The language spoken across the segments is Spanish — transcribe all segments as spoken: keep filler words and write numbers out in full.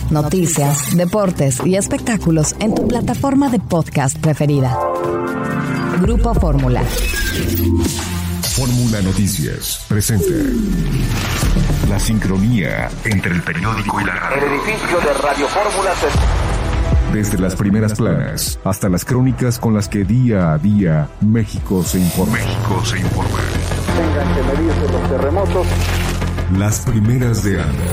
noticias, deportes y espectáculos en tu plataforma de podcast preferida. Grupo Fórmula. Fórmula Noticias presenta la sincronía entre el periódico y la radio. El edificio de Radio Fórmula se... Desde las primeras planas hasta las crónicas con las que día a día México se informa. México se informa. Tengan que medirse los terremotos. Las primeras de Anda.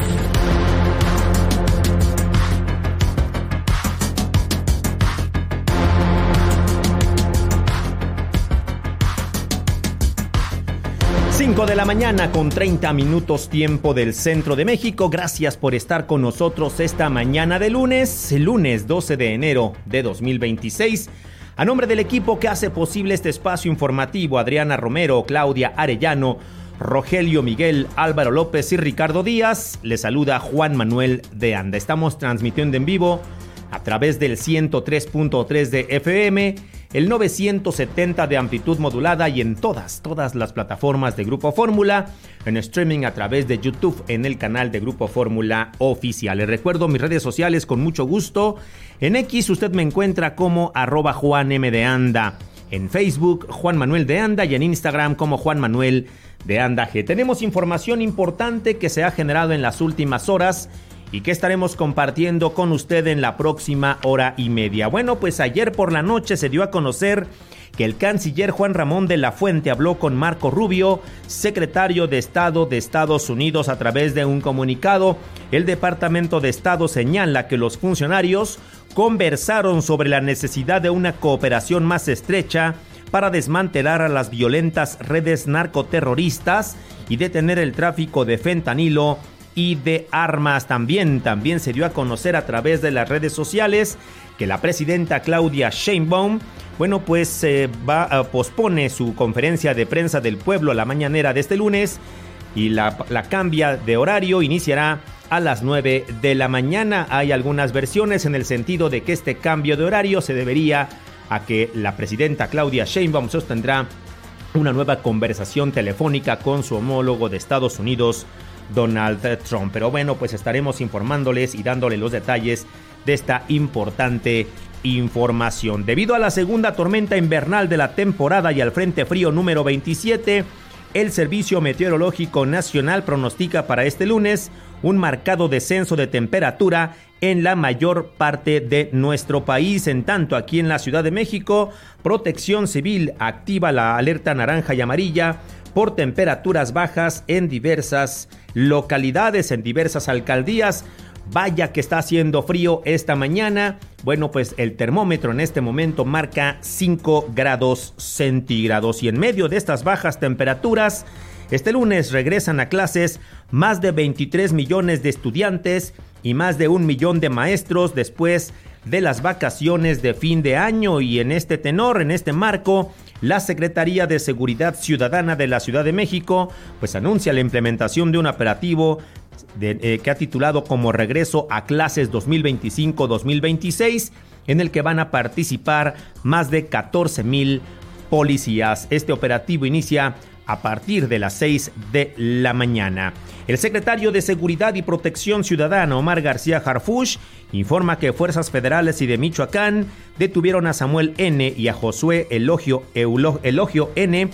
cinco de la mañana con treinta minutos tiempo del centro de México. Gracias por estar con nosotros esta mañana de lunes, lunes doce de enero de dos mil veintiséis. A nombre del equipo que hace posible este espacio informativo, Adriana Romero, Claudia Arellano, Rogelio Miguel, Álvaro López y Ricardo Díaz, les saluda Juan Manuel de Anda. Estamos transmitiendo en vivo a través del ciento tres punto tres de F M, el novecientos setenta de amplitud modulada y en todas, todas las plataformas de Grupo Fórmula, en streaming a través de YouTube en el canal de Grupo Fórmula Oficial. Les recuerdo mis redes sociales con mucho gusto. En X usted me encuentra como arroba Juan M de Anda, en Facebook Juan Manuel de Anda y en Instagram como Juan Manuel de Anda G. Tenemos información importante que se ha generado en las últimas horas y que estaremos compartiendo con usted en la próxima hora y media. Bueno, pues ayer por la noche se dio a conocer que el canciller Juan Ramón de la Fuente habló con Marco Rubio, secretario de Estado de Estados Unidos, a través de un comunicado. El Departamento de Estado señala que los funcionarios conversaron sobre la necesidad de una cooperación más estrecha para desmantelar a las violentas redes narcoterroristas y detener el tráfico de fentanilo y de armas. También, también se dio a conocer a través de las redes sociales que la presidenta Claudia Sheinbaum, bueno, pues eh, va a pospone su conferencia de prensa del pueblo a la mañanera de este lunes y la, la cambia de horario, iniciará a las nueve de la mañana. Hay algunas versiones en el sentido de que este cambio de horario se debería a que la presidenta Claudia Sheinbaum sostendrá una nueva conversación telefónica con su homólogo de Estados Unidos, Donald Trump. Pero bueno, pues estaremos informándoles y dándole los detalles de esta importante información. Debido a la segunda tormenta invernal de la temporada y al frente frío número veintisiete, el Servicio Meteorológico Nacional pronostica para este lunes un marcado descenso de temperatura en la mayor parte de nuestro país. En tanto, aquí en la Ciudad de México, Protección Civil activa la alerta naranja y amarilla por temperaturas bajas en diversas localidades, en diversas alcaldías. Vaya que está haciendo frío esta mañana. Bueno, pues el termómetro en este momento marca cinco grados centígrados. Y en medio de estas bajas temperaturas, este lunes regresan a clases más de veintitrés millones de estudiantes y más de un millón de maestros después de las vacaciones de fin de año. Y en este tenor, en este marco, la Secretaría de Seguridad Ciudadana de la Ciudad de México pues anuncia la implementación de un operativo de, eh, que ha titulado como Regreso a Clases dos mil veinticinco dos mil veintiséis, en el que van a participar más de catorce mil policías. Este operativo inicia a partir de las seis de la mañana. El secretario de Seguridad y Protección Ciudadana, Omar García Harfuch, informa que fuerzas federales y de Michoacán detuvieron a Samuel N. y a Josué Elogio, Eulo, Elogio N.,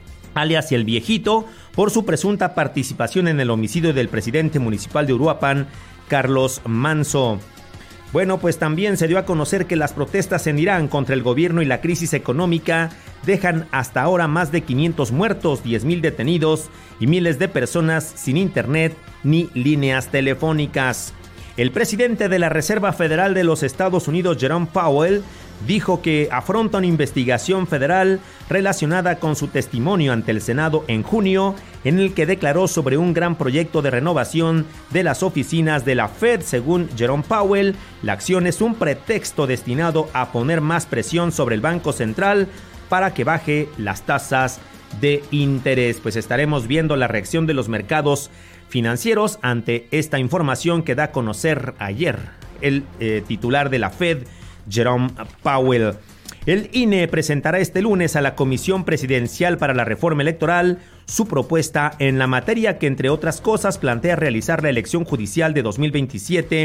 alias El Viejito, por su presunta participación en el homicidio del presidente municipal de Uruapan, Carlos Manso. Bueno, pues también se dio a conocer que las protestas en Irán contra el gobierno y la crisis económica dejan hasta ahora más de quinientos muertos, diez mil detenidos y miles de personas sin internet ni líneas telefónicas. El presidente de la Reserva Federal de los Estados Unidos, Jerome Powell, dijo que afronta una investigación federal relacionada con su testimonio ante el Senado en junio, en el que declaró sobre un gran proyecto de renovación de las oficinas de la Fed. Según Jerome Powell, la acción es un pretexto destinado a poner más presión sobre el Banco Central para que baje las tasas de interés. Pues estaremos viendo la reacción de los mercados financieros ante esta información que da a conocer ayer el eh, titular de la Fed, Jerome Powell. El I N E presentará este lunes a la Comisión Presidencial para la Reforma Electoral su propuesta en la materia que, entre otras cosas, plantea realizar la elección judicial de dos mil veintisiete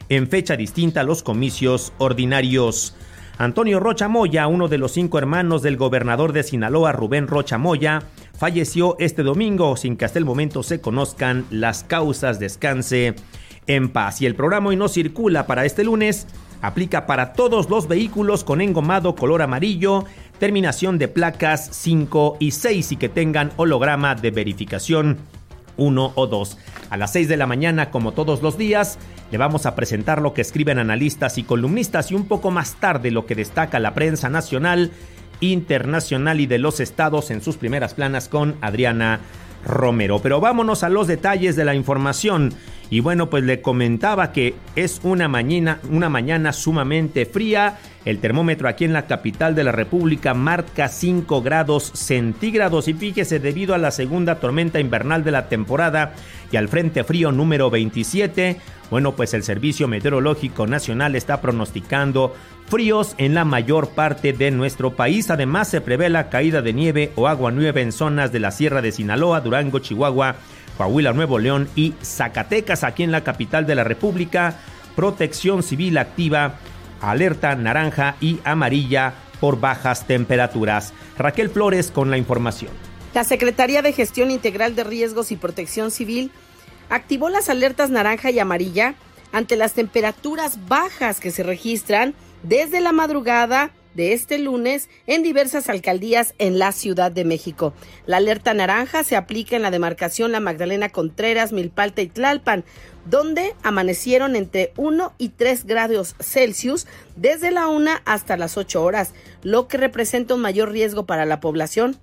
en fecha distinta a los comicios ordinarios. Antonio Rocha Moya, uno de los cinco hermanos del gobernador de Sinaloa, Rubén Rocha Moya, falleció este domingo sin que hasta el momento se conozcan las causas. Descanse en paz. Y el programa Hoy No Circula para este lunes aplica para todos los vehículos con engomado color amarillo, terminación de placas cinco y seis y que tengan holograma de verificación uno o dos. A las seis de la mañana, como todos los días, le vamos a presentar lo que escriben analistas y columnistas y un poco más tarde lo que destaca la prensa nacional, internacional y de los estados en sus primeras planas con Adriana Romero. Pero vámonos a los detalles de la información. Y bueno, pues le comentaba que es una mañana, una mañana sumamente fría. El termómetro aquí en la capital de la República marca cinco grados centígrados y fíjese, debido a la segunda tormenta invernal de la temporada y al frente frío número veintisiete, bueno, pues el Servicio Meteorológico Nacional está pronosticando fríos en la mayor parte de nuestro país. Además, se prevé la caída de nieve o aguanieve en zonas de la Sierra de Sinaloa, Durango, Chihuahua, Coahuila, Nuevo León y Zacatecas. Aquí en la capital de la República, Protección Civil activa alerta naranja y amarilla por bajas temperaturas. Raquel Flores con la información. La Secretaría de Gestión Integral de Riesgos y Protección Civil activó las alertas naranja y amarilla ante las temperaturas bajas que se registran desde la madrugada de este lunes en diversas alcaldías en la Ciudad de México. La alerta naranja se aplica en la demarcación La Magdalena Contreras, Milpalta y Tlalpan, donde amanecieron entre uno y tres grados Celsius desde la una hasta las ocho horas, lo que representa un mayor riesgo para la población.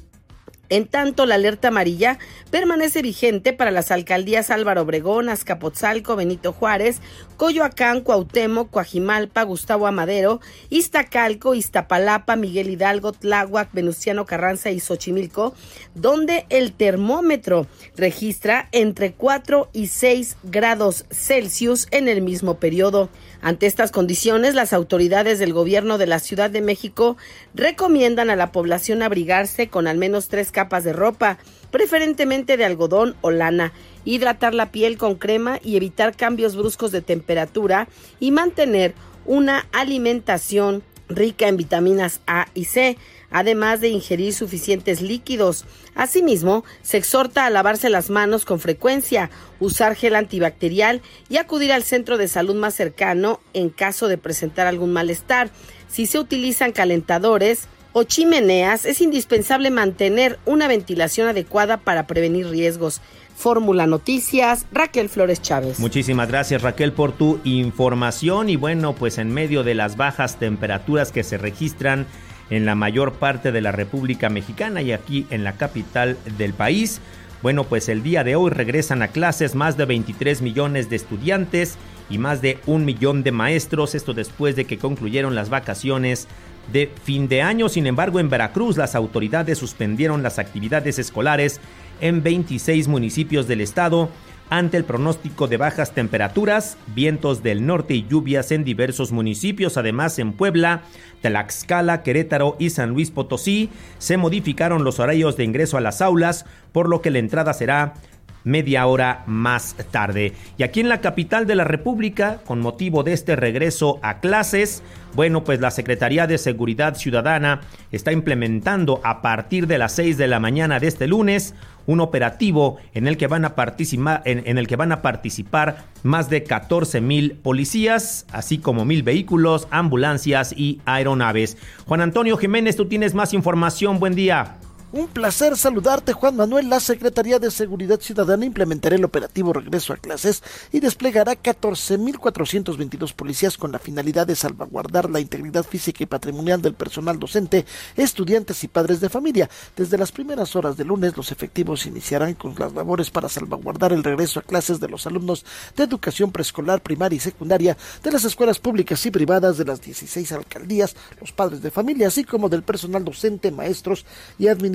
En tanto, la alerta amarilla permanece vigente para las alcaldías Álvaro Obregón, Azcapotzalco, Benito Juárez, Coyoacán, Cuauhtémoc, Coajimalpa, Gustavo Amadero, Iztacalco, Iztapalapa, Miguel Hidalgo, Tláhuac, Venustiano Carranza y Xochimilco, donde el termómetro registra entre cuatro y seis grados Celsius en el mismo periodo. Ante estas condiciones, las autoridades del gobierno de la Ciudad de México recomiendan a la población abrigarse con al menos tres capas de ropa, preferentemente de algodón o lana, hidratar la piel con crema y evitar cambios bruscos de temperatura y mantener una alimentación rica en vitaminas A y C, además de ingerir suficientes líquidos. Asimismo, se exhorta a lavarse las manos con frecuencia, usar gel antibacterial y acudir al centro de salud más cercano en caso de presentar algún malestar. Si se utilizan calentadores o chimeneas, es indispensable mantener una ventilación adecuada para prevenir riesgos. Fórmula Noticias, Raquel Flores Chávez. Muchísimas gracias, Raquel, por tu información. Y bueno, pues en medio de las bajas temperaturas que se registran en la mayor parte de la República Mexicana y aquí en la capital del país, bueno, pues el día de hoy regresan a clases más de veintitrés millones de estudiantes y más de un millón de maestros, esto después de que concluyeron las vacaciones de fin de año. Sin embargo, en Veracruz las autoridades suspendieron las actividades escolares en veintiséis municipios del estado ante el pronóstico de bajas temperaturas, vientos del norte y lluvias en diversos municipios. Además, en Puebla, Tlaxcala, Querétaro y San Luis Potosí se modificaron los horarios de ingreso a las aulas, por lo que la entrada será media hora más tarde. Y aquí en la capital de la República, con motivo de este regreso a clases, bueno, pues la Secretaría de Seguridad Ciudadana está implementando a partir de las seis de la mañana de este lunes un operativo en el que van a participar, en, en el que van a participar más de catorce mil policías, así como mil vehículos, ambulancias y aeronaves. Juan Antonio Jiménez, tú tienes más información. Buen día. Un placer saludarte, Juan Manuel. La Secretaría de Seguridad Ciudadana implementará el operativo Regreso a Clases y desplegará catorce mil cuatrocientos veintidós policías con la finalidad de salvaguardar la integridad física y patrimonial del personal docente, estudiantes y padres de familia. Desde las primeras horas del lunes, los efectivos iniciarán con las labores para salvaguardar el regreso a clases de los alumnos de educación preescolar, primaria y secundaria de las escuelas públicas y privadas de las dieciséis alcaldías, los padres de familia, así como del personal docente, maestros y administrativos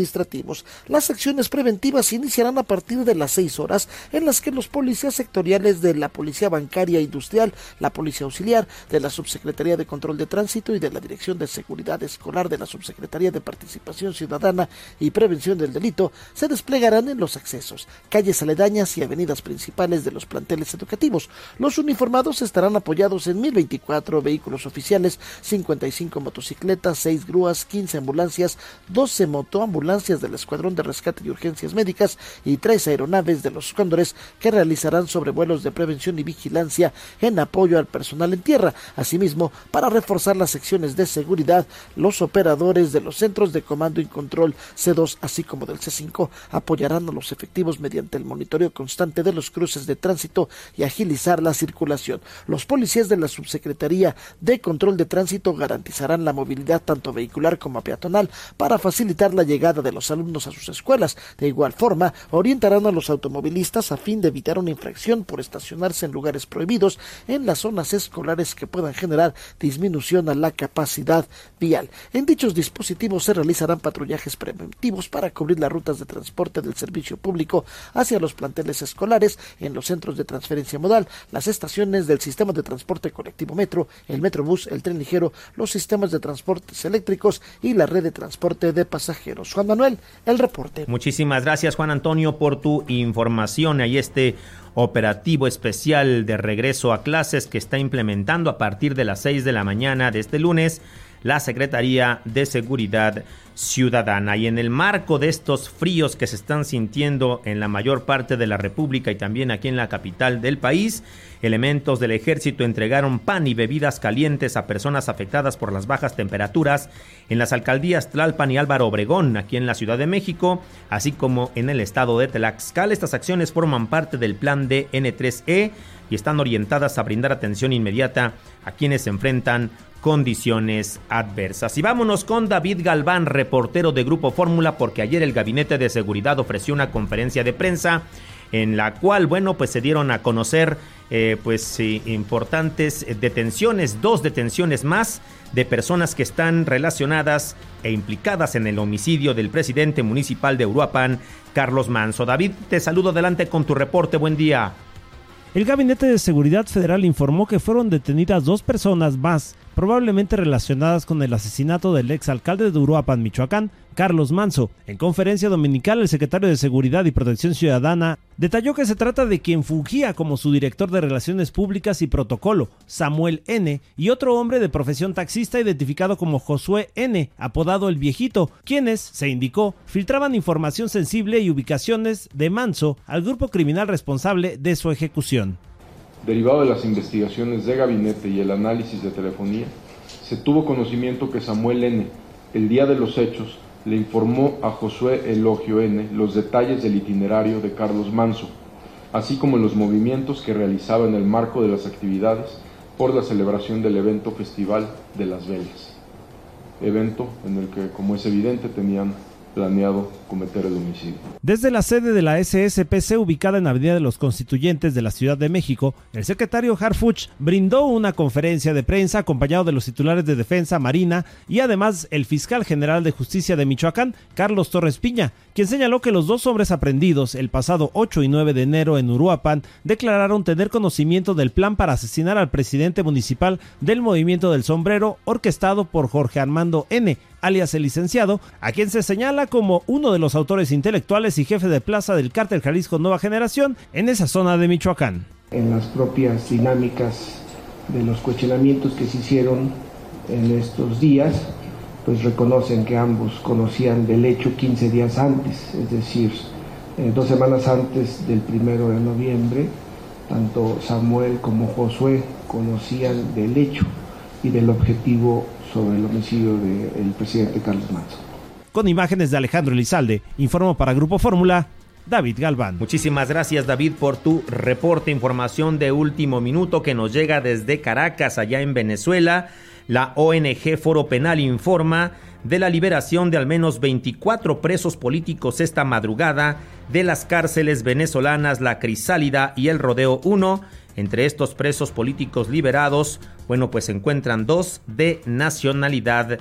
administrativos. Las acciones preventivas iniciarán a partir de las seis horas, en las que los policías sectoriales de la Policía Bancaria Industrial, la Policía Auxiliar, de la Subsecretaría de Control de Tránsito y de la Dirección de Seguridad Escolar de la Subsecretaría de Participación Ciudadana y Prevención del Delito se desplegarán en los accesos, calles aledañas y avenidas principales de los planteles educativos. Los uniformados estarán apoyados en mil veinticuatro vehículos oficiales, cincuenta y cinco motocicletas, seis grúas, quince ambulancias, doce motoambulancias del Escuadrón de Rescate y Urgencias Médicas y tres aeronaves de los Cóndores que realizarán sobrevuelos de prevención y vigilancia en apoyo al personal en tierra. Asimismo, para reforzar las secciones de seguridad, los operadores de los centros de comando y control C dos, así como del C cinco, apoyarán a los efectivos mediante el monitoreo constante de los cruces de tránsito y agilizar la circulación. Los policías de la Subsecretaría de Control de Tránsito garantizarán la movilidad tanto vehicular como peatonal para facilitar la llegada de los alumnos a sus escuelas. De igual forma, orientarán a los automovilistas a fin de evitar una infracción por estacionarse en lugares prohibidos en las zonas escolares que puedan generar disminución a la capacidad vial. En dichos dispositivos se realizarán patrullajes preventivos para cubrir las rutas de transporte del servicio público hacia los planteles escolares, en los centros de transferencia modal, las estaciones del sistema de transporte colectivo metro, el metrobús, el tren ligero, los sistemas de transportes eléctricos y la red de transporte de pasajeros. Juan Manuel, el reporte. Muchísimas gracias, Juan Antonio, por tu información. Ahí este operativo especial de regreso a clases que está implementando a partir de las seis de la mañana de este lunes la Secretaría de Seguridad Ciudadana. Y en el marco de estos fríos que se están sintiendo en la mayor parte de la República y también aquí en la capital del país, elementos del Ejército entregaron pan y bebidas calientes a personas afectadas por las bajas temperaturas en las alcaldías Tlalpan y Álvaro Obregón, aquí en la Ciudad de México, así como en el estado de Tlaxcala. Estas acciones forman parte del plan D N tres E y están orientadas a brindar atención inmediata a quienes se enfrentan condiciones adversas. Y vámonos con David Galván, reportero de Grupo Fórmula, porque ayer el Gabinete de Seguridad ofreció una conferencia de prensa en la cual, bueno, pues se dieron a conocer eh, pues eh, importantes detenciones, dos detenciones más de personas que están relacionadas e implicadas en el homicidio del presidente municipal de Uruapan, Carlos Manzo. David, te saludo, adelante con tu reporte, buen día. El Gabinete de Seguridad Federal informó que fueron detenidas dos personas más, probablemente relacionadas con el asesinato del exalcalde de Uruapan, Michoacán, Carlos Manzo. En conferencia dominical, el secretario de Seguridad y Protección Ciudadana detalló que se trata de quien fungía como su director de Relaciones Públicas y Protocolo, Samuel N., y otro hombre de profesión taxista identificado como Josué N., apodado El Viejito, quienes, se indicó, filtraban información sensible y ubicaciones de Manzo al grupo criminal responsable de su ejecución. Derivado de las investigaciones de gabinete y el análisis de telefonía, se tuvo conocimiento que Samuel N., el día de los hechos, le informó a Josué Elogio N. los detalles del itinerario de Carlos Manzo, así como los movimientos que realizaba en el marco de las actividades por la celebración del evento Festival de las Velas, evento en el que, como es evidente, tenían planeado cometer el homicidio. Desde la sede de la S S P C ubicada en Avenida de los Constituyentes de la Ciudad de México, el secretario Harfuch brindó una conferencia de prensa acompañado de los titulares de Defensa, Marina y además el fiscal general de Justicia de Michoacán, Carlos Torres Piña, quien señaló que los dos hombres aprendidos el pasado ocho y nueve de enero en Uruapan declararon tener conocimiento del plan para asesinar al presidente municipal del Movimiento del Sombrero, orquestado por Jorge Armando N., alias el licenciado, a quien se señala como uno de los autores intelectuales y jefe de plaza del cártel Jalisco Nueva Generación en esa zona de Michoacán. En las propias dinámicas de los cuestionamientos que se hicieron en estos días, pues reconocen que ambos conocían del hecho quince días antes, es decir, eh, dos semanas antes del primero de noviembre, tanto Samuel como Josué conocían del hecho y del objetivo sobre el homicidio del presidente Carlos Manzo. Con imágenes de Alejandro Elizalde, informó para Grupo Fórmula, David Galván. Muchísimas gracias, David, por tu reporte, información de último minuto que nos llega desde Caracas, allá en Venezuela. La O N G Foro Penal informa de la liberación de al menos veinticuatro presos políticos esta madrugada de las cárceles venezolanas La Crisálida y El Rodeo uno. Entre estos presos políticos liberados, bueno, pues se encuentran dos de nacionalidad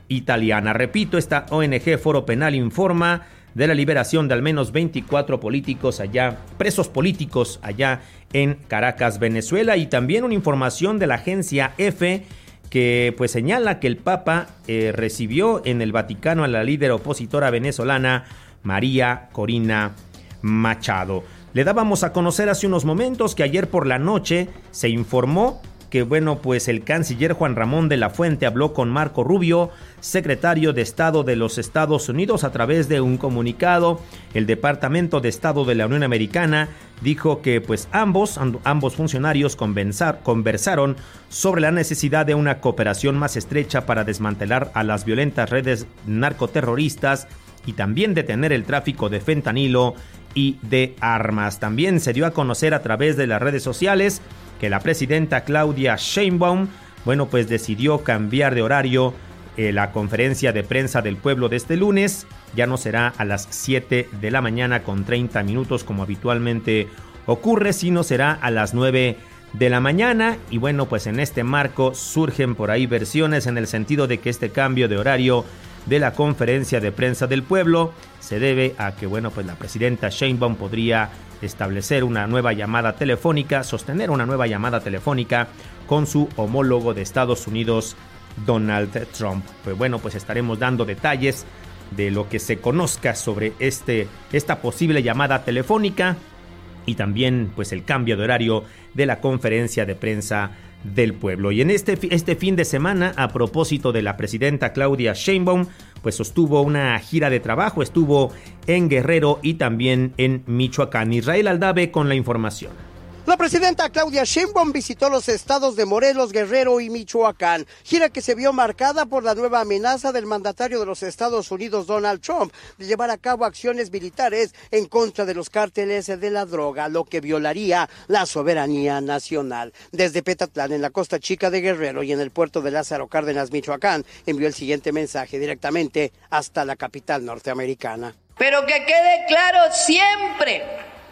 italiana. Repito, esta O N G Foro Penal informa de la liberación de al menos veinticuatro políticos allá, presos políticos allá en Caracas, Venezuela, y también una información de la agencia EFE que pues señala que el Papa eh, recibió en el Vaticano a la líder opositora venezolana María Corina Machado. Le dábamos a conocer hace unos momentos que ayer por la noche se informó que bueno, pues el canciller Juan Ramón de la Fuente habló con Marco Rubio, secretario de Estado de los Estados Unidos, a través de un comunicado. El Departamento de Estado de la Unión Americana dijo que pues ambos, ambos funcionarios conversar, conversaron sobre la necesidad de una cooperación más estrecha para desmantelar a las violentas redes narcoterroristas y también detener el tráfico de fentanilo y de armas. También se dio a conocer a través de las redes sociales que la presidenta Claudia Sheinbaum, bueno, pues decidió cambiar de horario eh, la conferencia de prensa del pueblo de este lunes. Ya no será a las siete de la mañana con treinta minutos como habitualmente ocurre, sino será a las nueve de la mañana. Y bueno, pues en este marco surgen por ahí versiones en el sentido de que este cambio de horario de la conferencia de prensa del pueblo se debe a que, bueno, pues la presidenta Sheinbaum podría establecer una nueva llamada telefónica, sostener una nueva llamada telefónica con su homólogo de Estados Unidos, Donald Trump. Pues bueno, pues estaremos dando detalles de lo que se conozca sobre este, esta posible llamada telefónica y también pues el cambio de horario de la conferencia de prensa del pueblo. Y en este, este fin de semana, a propósito de la presidenta Claudia Sheinbaum, pues sostuvo una gira de trabajo, estuvo en Guerrero y también en Michoacán. Israel Aldave con la información. La presidenta Claudia Sheinbaum visitó los estados de Morelos, Guerrero y Michoacán, gira que se vio marcada por la nueva amenaza del mandatario de los Estados Unidos, Donald Trump, de llevar a cabo acciones militares en contra de los cárteles de la droga, lo que violaría la soberanía nacional. Desde Petatlán, en la Costa Chica de Guerrero y en el puerto de Lázaro Cárdenas, Michoacán, envió el siguiente mensaje directamente hasta la capital norteamericana. Pero que quede claro siempre,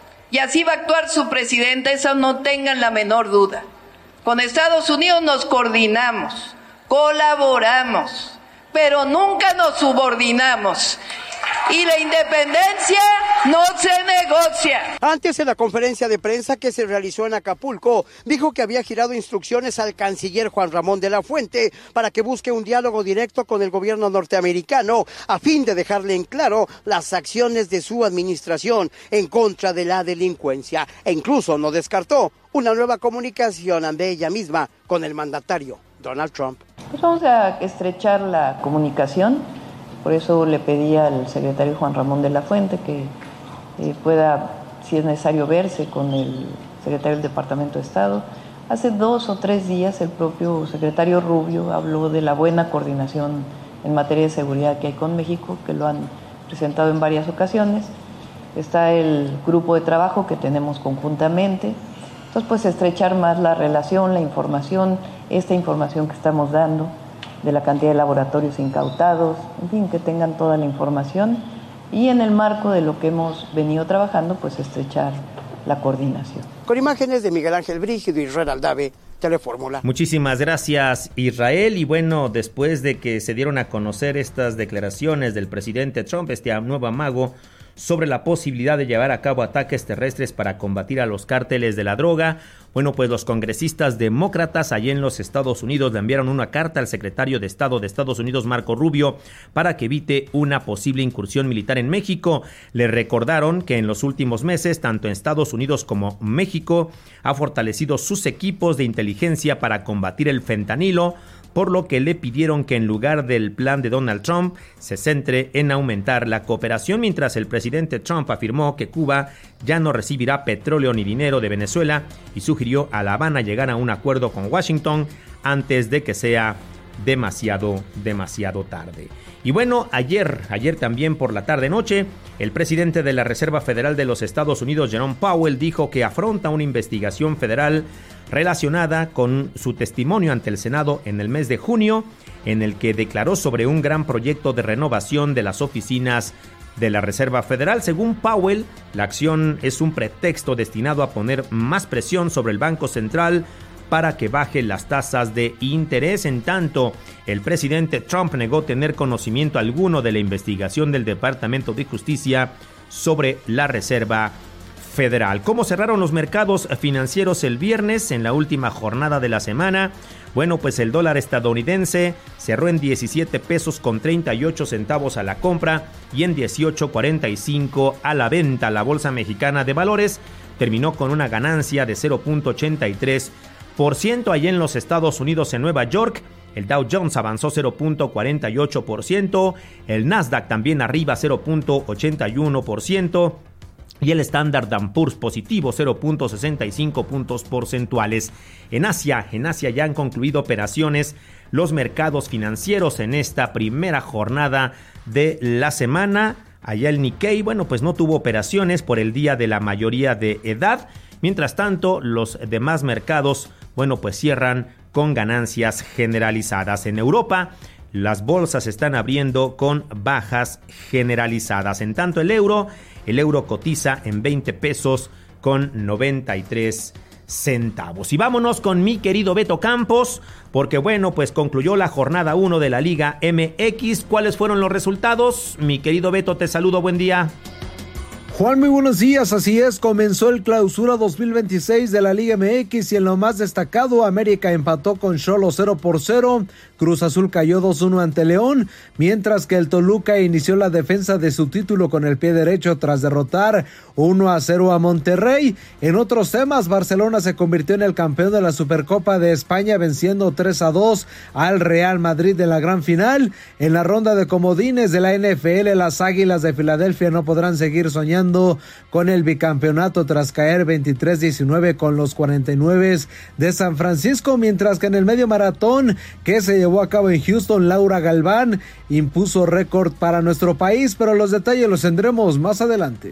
y así va a actuar su presidenta, eso no tengan la menor duda. Con Estados Unidos nos coordinamos, colaboramos, pero nunca nos subordinamos. Y la independencia no se negocia. Antes, en la conferencia de prensa que se realizó en Acapulco, dijo que había girado instrucciones al canciller Juan Ramón de la Fuente para que busque un diálogo directo con el gobierno norteamericano a fin de dejarle en claro las acciones de su administración en contra de la delincuencia. E incluso no descartó una nueva comunicación de ella misma con el mandatario Donald Trump. Pues vamos a estrechar la comunicación. Por eso le pedí al secretario Juan Ramón de la Fuente que eh, pueda, si es necesario, verse con el secretario del Departamento de Estado. Hace dos o tres días el propio secretario Rubio habló de la buena coordinación en materia de seguridad que hay con México, que lo han presentado en varias ocasiones. Está el grupo de trabajo que tenemos conjuntamente. Entonces, pues estrechar más la relación, la información, esta información que estamos dando, de la cantidad de laboratorios incautados, en fin, que tengan toda la información y en el marco de lo que hemos venido trabajando, pues estrechar la coordinación. Con imágenes de Miguel Ángel Brígido y Israel Aldave, Telefórmula. Muchísimas gracias, Israel. Y bueno, después de que se dieron a conocer estas declaraciones del presidente Trump, este nuevo amago sobre la posibilidad de llevar a cabo ataques terrestres para combatir a los cárteles de la droga, bueno, pues los congresistas demócratas allá en los Estados Unidos le enviaron una carta al secretario de Estado de Estados Unidos, Marco Rubio, para que evite una posible incursión militar en México. Le recordaron que en los últimos meses, tanto en Estados Unidos como México, ha fortalecido sus equipos de inteligencia para combatir el fentanilo, por lo que le pidieron que en lugar del plan de Donald Trump se centre en aumentar la cooperación, mientras el presidente Trump afirmó que Cuba ya no recibirá petróleo ni dinero de Venezuela y sugirió a La Habana llegar a un acuerdo con Washington antes de que sea demasiado, demasiado tarde. Y bueno, ayer, ayer también por la tarde-noche, el presidente de la Reserva Federal de los Estados Unidos, Jerome Powell, dijo que afronta una investigación federal relacionada con su testimonio ante el Senado en el mes de junio, en el que declaró sobre un gran proyecto de renovación de las oficinas de la Reserva Federal. Según Powell, la acción es un pretexto destinado a poner más presión sobre el Banco Central para que baje las tasas de interés. En tanto, el presidente Trump negó tener conocimiento alguno de la investigación del Departamento de Justicia sobre la Reserva Federal. ¿Cómo cerraron los mercados financieros el viernes en la última jornada de la semana? Bueno, pues el dólar estadounidense cerró en diecisiete pesos con treinta y ocho centavos a la compra y en dieciocho cuarenta y cinco a la venta. La bolsa mexicana de valores terminó con una ganancia de cero punto ochenta y tres por ciento. Allí en los Estados Unidos, en Nueva York, el Dow Jones avanzó cero punto cuarenta y ocho por ciento, el Nasdaq también arriba cero punto ochenta y uno por ciento y el Standard and Poor's positivo cero punto sesenta y cinco puntos porcentuales. En Asia, en Asia ya han concluido operaciones los mercados financieros en esta primera jornada de la semana. Allá el Nikkei, bueno, pues no tuvo operaciones por el día de la mayoría de edad. Mientras tanto, los demás mercados, bueno, pues cierran con ganancias generalizadas. En Europa, las bolsas están abriendo con bajas generalizadas. En tanto, el euro, el euro cotiza en veinte pesos con noventa y tres centavos. Y vámonos con mi querido Beto Campos, porque bueno, pues concluyó la jornada uno de la Liga M X. ¿Cuáles fueron los resultados? Mi querido Beto, te saludo, buen día. Juan, muy buenos días, así es, comenzó el clausura dos mil veintiséis de la Liga M X y en lo más destacado, América empató con Xolos cero por cero, Cruz Azul cayó dos uno ante León, mientras que el Toluca inició la defensa de su título con el pie derecho tras derrotar uno a cero a Monterrey. En otros temas, Barcelona se convirtió en el campeón de la Supercopa de España venciendo tres a dos al Real Madrid en la gran final. En la ronda de comodines de la N F L, las Águilas de Filadelfia no podrán seguir soñando con el bicampeonato tras caer veintitrés diecinueve con los cuarenta y nueve de San Francisco, mientras que en el medio maratón que se llevó a cabo en Houston, Laura Galván impuso récord para nuestro país, pero los detalles los tendremos más adelante.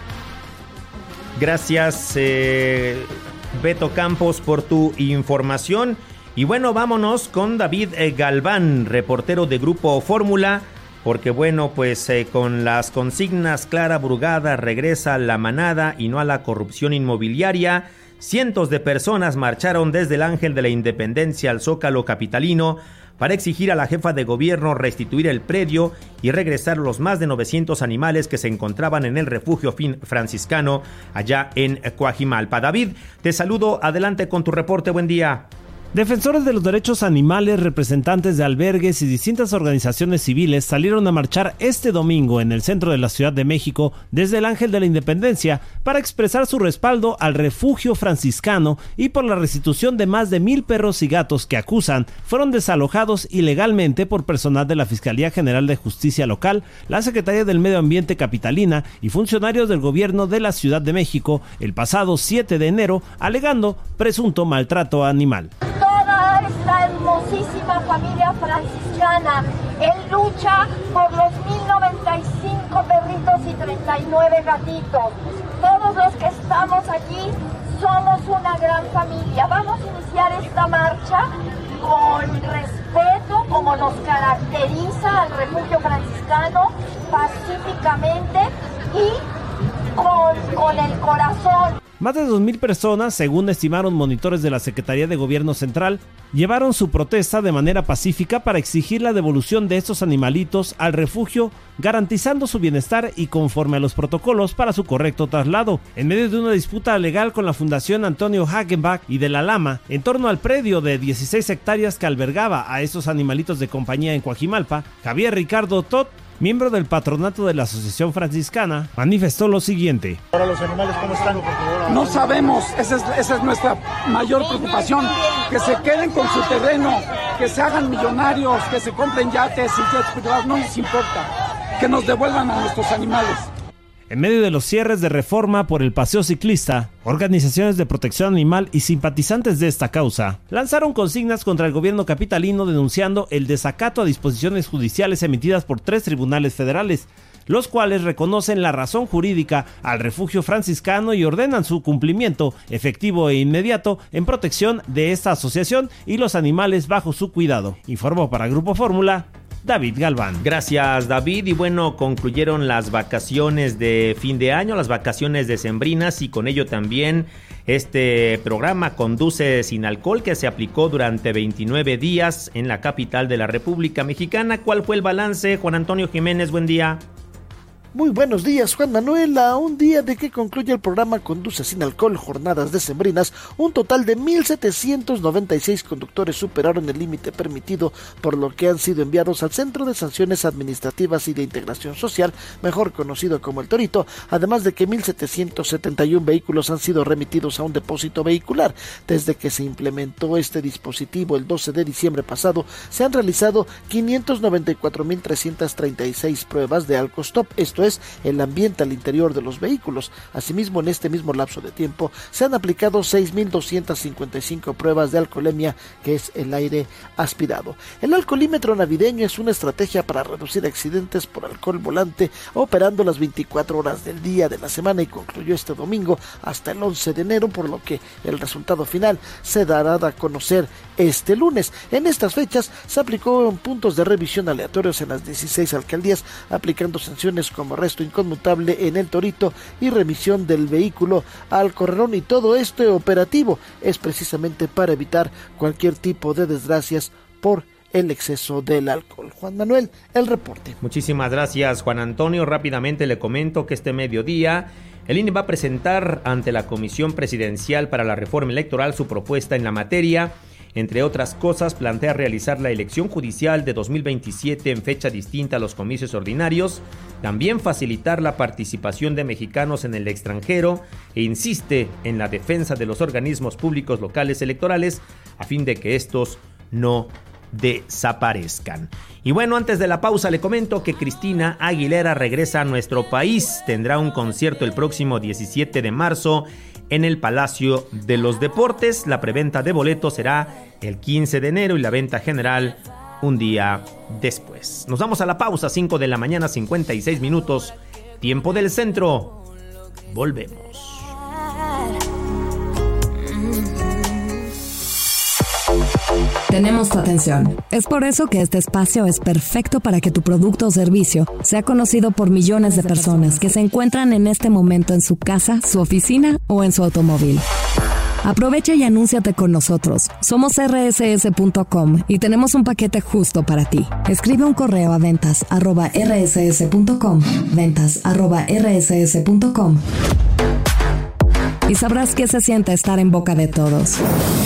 Gracias, eh, Beto Campos, por tu información. Y bueno, vámonos con David eh, Galván, reportero de Grupo Fórmula, porque bueno, pues eh, con las consignas Clara Brugada regresa a la manada y no a la corrupción inmobiliaria, cientos de personas marcharon desde el Ángel de la Independencia al Zócalo capitalino para exigir a la jefa de gobierno restituir el predio y regresar los más de novecientos animales que se encontraban en el refugio franciscano allá en Coajimalpa. David, te saludo, adelante con tu reporte, buen día. Defensores de los derechos animales, representantes de albergues y distintas organizaciones civiles salieron a marchar este domingo en el centro de la Ciudad de México desde el Ángel de la Independencia para expresar su respaldo al refugio franciscano y por la restitución de más de mil perros y gatos que acusan fueron desalojados ilegalmente por personal de la Fiscalía General de Justicia Local, la Secretaría del Medio Ambiente capitalina y funcionarios del gobierno de la Ciudad de México el pasado siete de enero, alegando presunto maltrato animal. Esta hermosísima familia franciscana, él lucha por los mil noventa y cinco perritos y treinta y nueve gatitos. Todos los que estamos aquí somos una gran familia. Vamos a iniciar esta marcha con respeto, como nos caracteriza al refugio franciscano, pacíficamente y con, con el corazón. Más de dos mil personas, según estimaron monitores de la Secretaría de Gobierno Central, llevaron su protesta de manera pacífica para exigir la devolución de estos animalitos al refugio, garantizando su bienestar y conforme a los protocolos para su correcto traslado. En medio de una disputa legal con la Fundación Antonio Hagenbach y de la Lama, en torno al predio de dieciséis hectáreas que albergaba a estos animalitos de compañía en Coajimalpa, Javier Ricardo Tot, miembro del patronato de la Asociación Franciscana, manifestó lo siguiente. Ahora los animales, ¿cómo están? No sabemos, esa es, esa es nuestra mayor preocupación, que se queden con su terreno, que se hagan millonarios, que se compren yates y jets privados, no nos importa, que nos devuelvan a nuestros animales. En medio de los cierres de Reforma por el paseo ciclista, organizaciones de protección animal y simpatizantes de esta causa lanzaron consignas contra el gobierno capitalino denunciando el desacato a disposiciones judiciales emitidas por tres tribunales federales, los cuales reconocen la razón jurídica al refugio franciscano y ordenan su cumplimiento efectivo e inmediato en protección de esta asociación y los animales bajo su cuidado. Informó para Grupo Fórmula David Galván. Gracias, David. Y bueno, concluyeron las vacaciones de fin de año, las vacaciones decembrinas, y con ello también este programa Conduce Sin Alcohol, que se aplicó durante veintinueve días en la capital de la República Mexicana. ¿Cuál fue el balance, Juan Antonio Jiménez? Buen día. Muy buenos días, Juan Manuel. A un día de que concluye el programa Conduce Sin Alcohol, jornadas decembrinas, un total de mil setecientos noventa y seis conductores superaron el límite permitido, por lo que han sido enviados al Centro de Sanciones Administrativas y de Integración Social, mejor conocido como el Torito, además de que mil setecientos setenta y uno vehículos han sido remitidos a un depósito vehicular. Desde que se implementó este dispositivo el doce de diciembre pasado, se han realizado quinientos noventa y cuatro mil trescientas treinta y seis pruebas de alcostop, esto es, el ambiente al interior de los vehículos. Asimismo, en este mismo lapso de tiempo, se han aplicado seis mil doscientas cincuenta y cinco pruebas de alcoholemia, que es el aire aspirado. El alcoholímetro navideño es una estrategia para reducir accidentes por alcohol volante, operando las veinticuatro horas del día de la semana, y concluyó este domingo hasta el once de enero, por lo que el resultado final se dará a conocer este lunes. En estas fechas se aplicó en puntos de revisión aleatorios en las dieciséis alcaldías, aplicando sanciones como arresto inconmutable en el Torito y remisión del vehículo al corralón, y todo este operativo es precisamente para evitar cualquier tipo de desgracias por el exceso del alcohol. Juan Manuel, el reporte. Muchísimas gracias, Juan Antonio. Rápidamente le comento que este mediodía el I N E va a presentar ante la Comisión Presidencial para la Reforma Electoral su propuesta en la materia. Entre otras cosas, plantea realizar la elección judicial de dos mil veintisiete en fecha distinta a los comicios ordinarios, también facilitar la participación de mexicanos en el extranjero, e insiste en la defensa de los organismos públicos locales electorales a fin de que estos no desaparezcan. Y bueno, antes de la pausa le comento que Cristina Aguilera regresa a nuestro país. Tendrá un concierto el próximo diecisiete de marzo en el Palacio de los Deportes. La preventa de boletos será el quince de enero y la venta general un día después. Nos vamos a la pausa, cinco de la mañana, cincuenta y seis minutos, tiempo del centro. Volvemos. Tenemos tu atención. Es por eso que este espacio es perfecto para que tu producto o servicio sea conocido por millones de personas que se encuentran en este momento en su casa, su oficina o en su automóvil. Aprovecha y anúnciate con nosotros. Somos erre ese ese punto com y tenemos un paquete justo para ti. Escribe un correo a ventas arroba erre ese ese punto com, ventas arroba erre ese ese punto com, y sabrás qué se siente estar en boca de todos.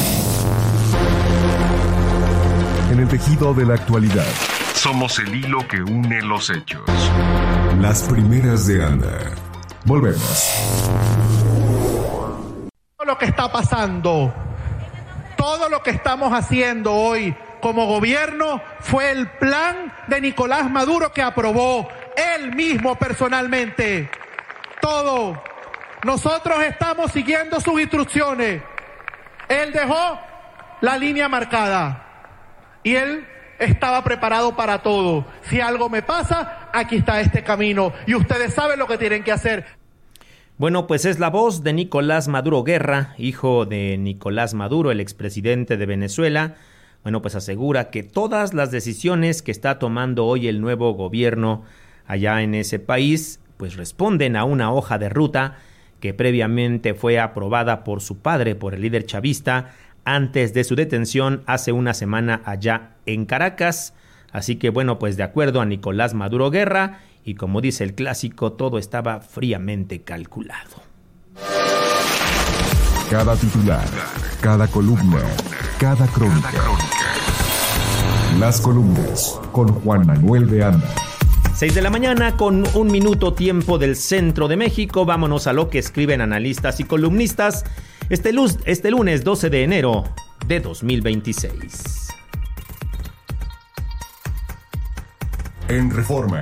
En el tejido de la actualidad, somos el hilo que une los hechos. Las primeras de Anda. Volvemos. Todo lo que está pasando, todo lo que estamos haciendo hoy como gobierno fue el plan de Nicolás Maduro, que aprobó él mismo personalmente. Todo. Nosotros estamos siguiendo sus instrucciones. Él dejó la línea marcada y él estaba preparado para todo. Si algo me pasa, aquí está este camino y ustedes saben lo que tienen que hacer. Bueno, pues es la voz de Nicolás Maduro Guerra, hijo de Nicolás Maduro, el expresidente de Venezuela. Bueno, pues asegura que todas las decisiones que está tomando hoy el nuevo gobierno allá en ese país, pues responden a una hoja de ruta que previamente fue aprobada por su padre, por el líder chavista, antes de su detención hace una semana allá en Caracas. Así que bueno, pues de acuerdo a Nicolás Maduro Guerra, y como dice el clásico, todo estaba fríamente calculado. Cada titular, cada columna, cada crónica. Las columnas con Juan Manuel de Anda. seis de la mañana con un minuto, tiempo del centro de México. Vámonos a lo que escriben analistas y columnistas este, luz, este lunes doce de enero de dos mil veintiséis. En Reforma.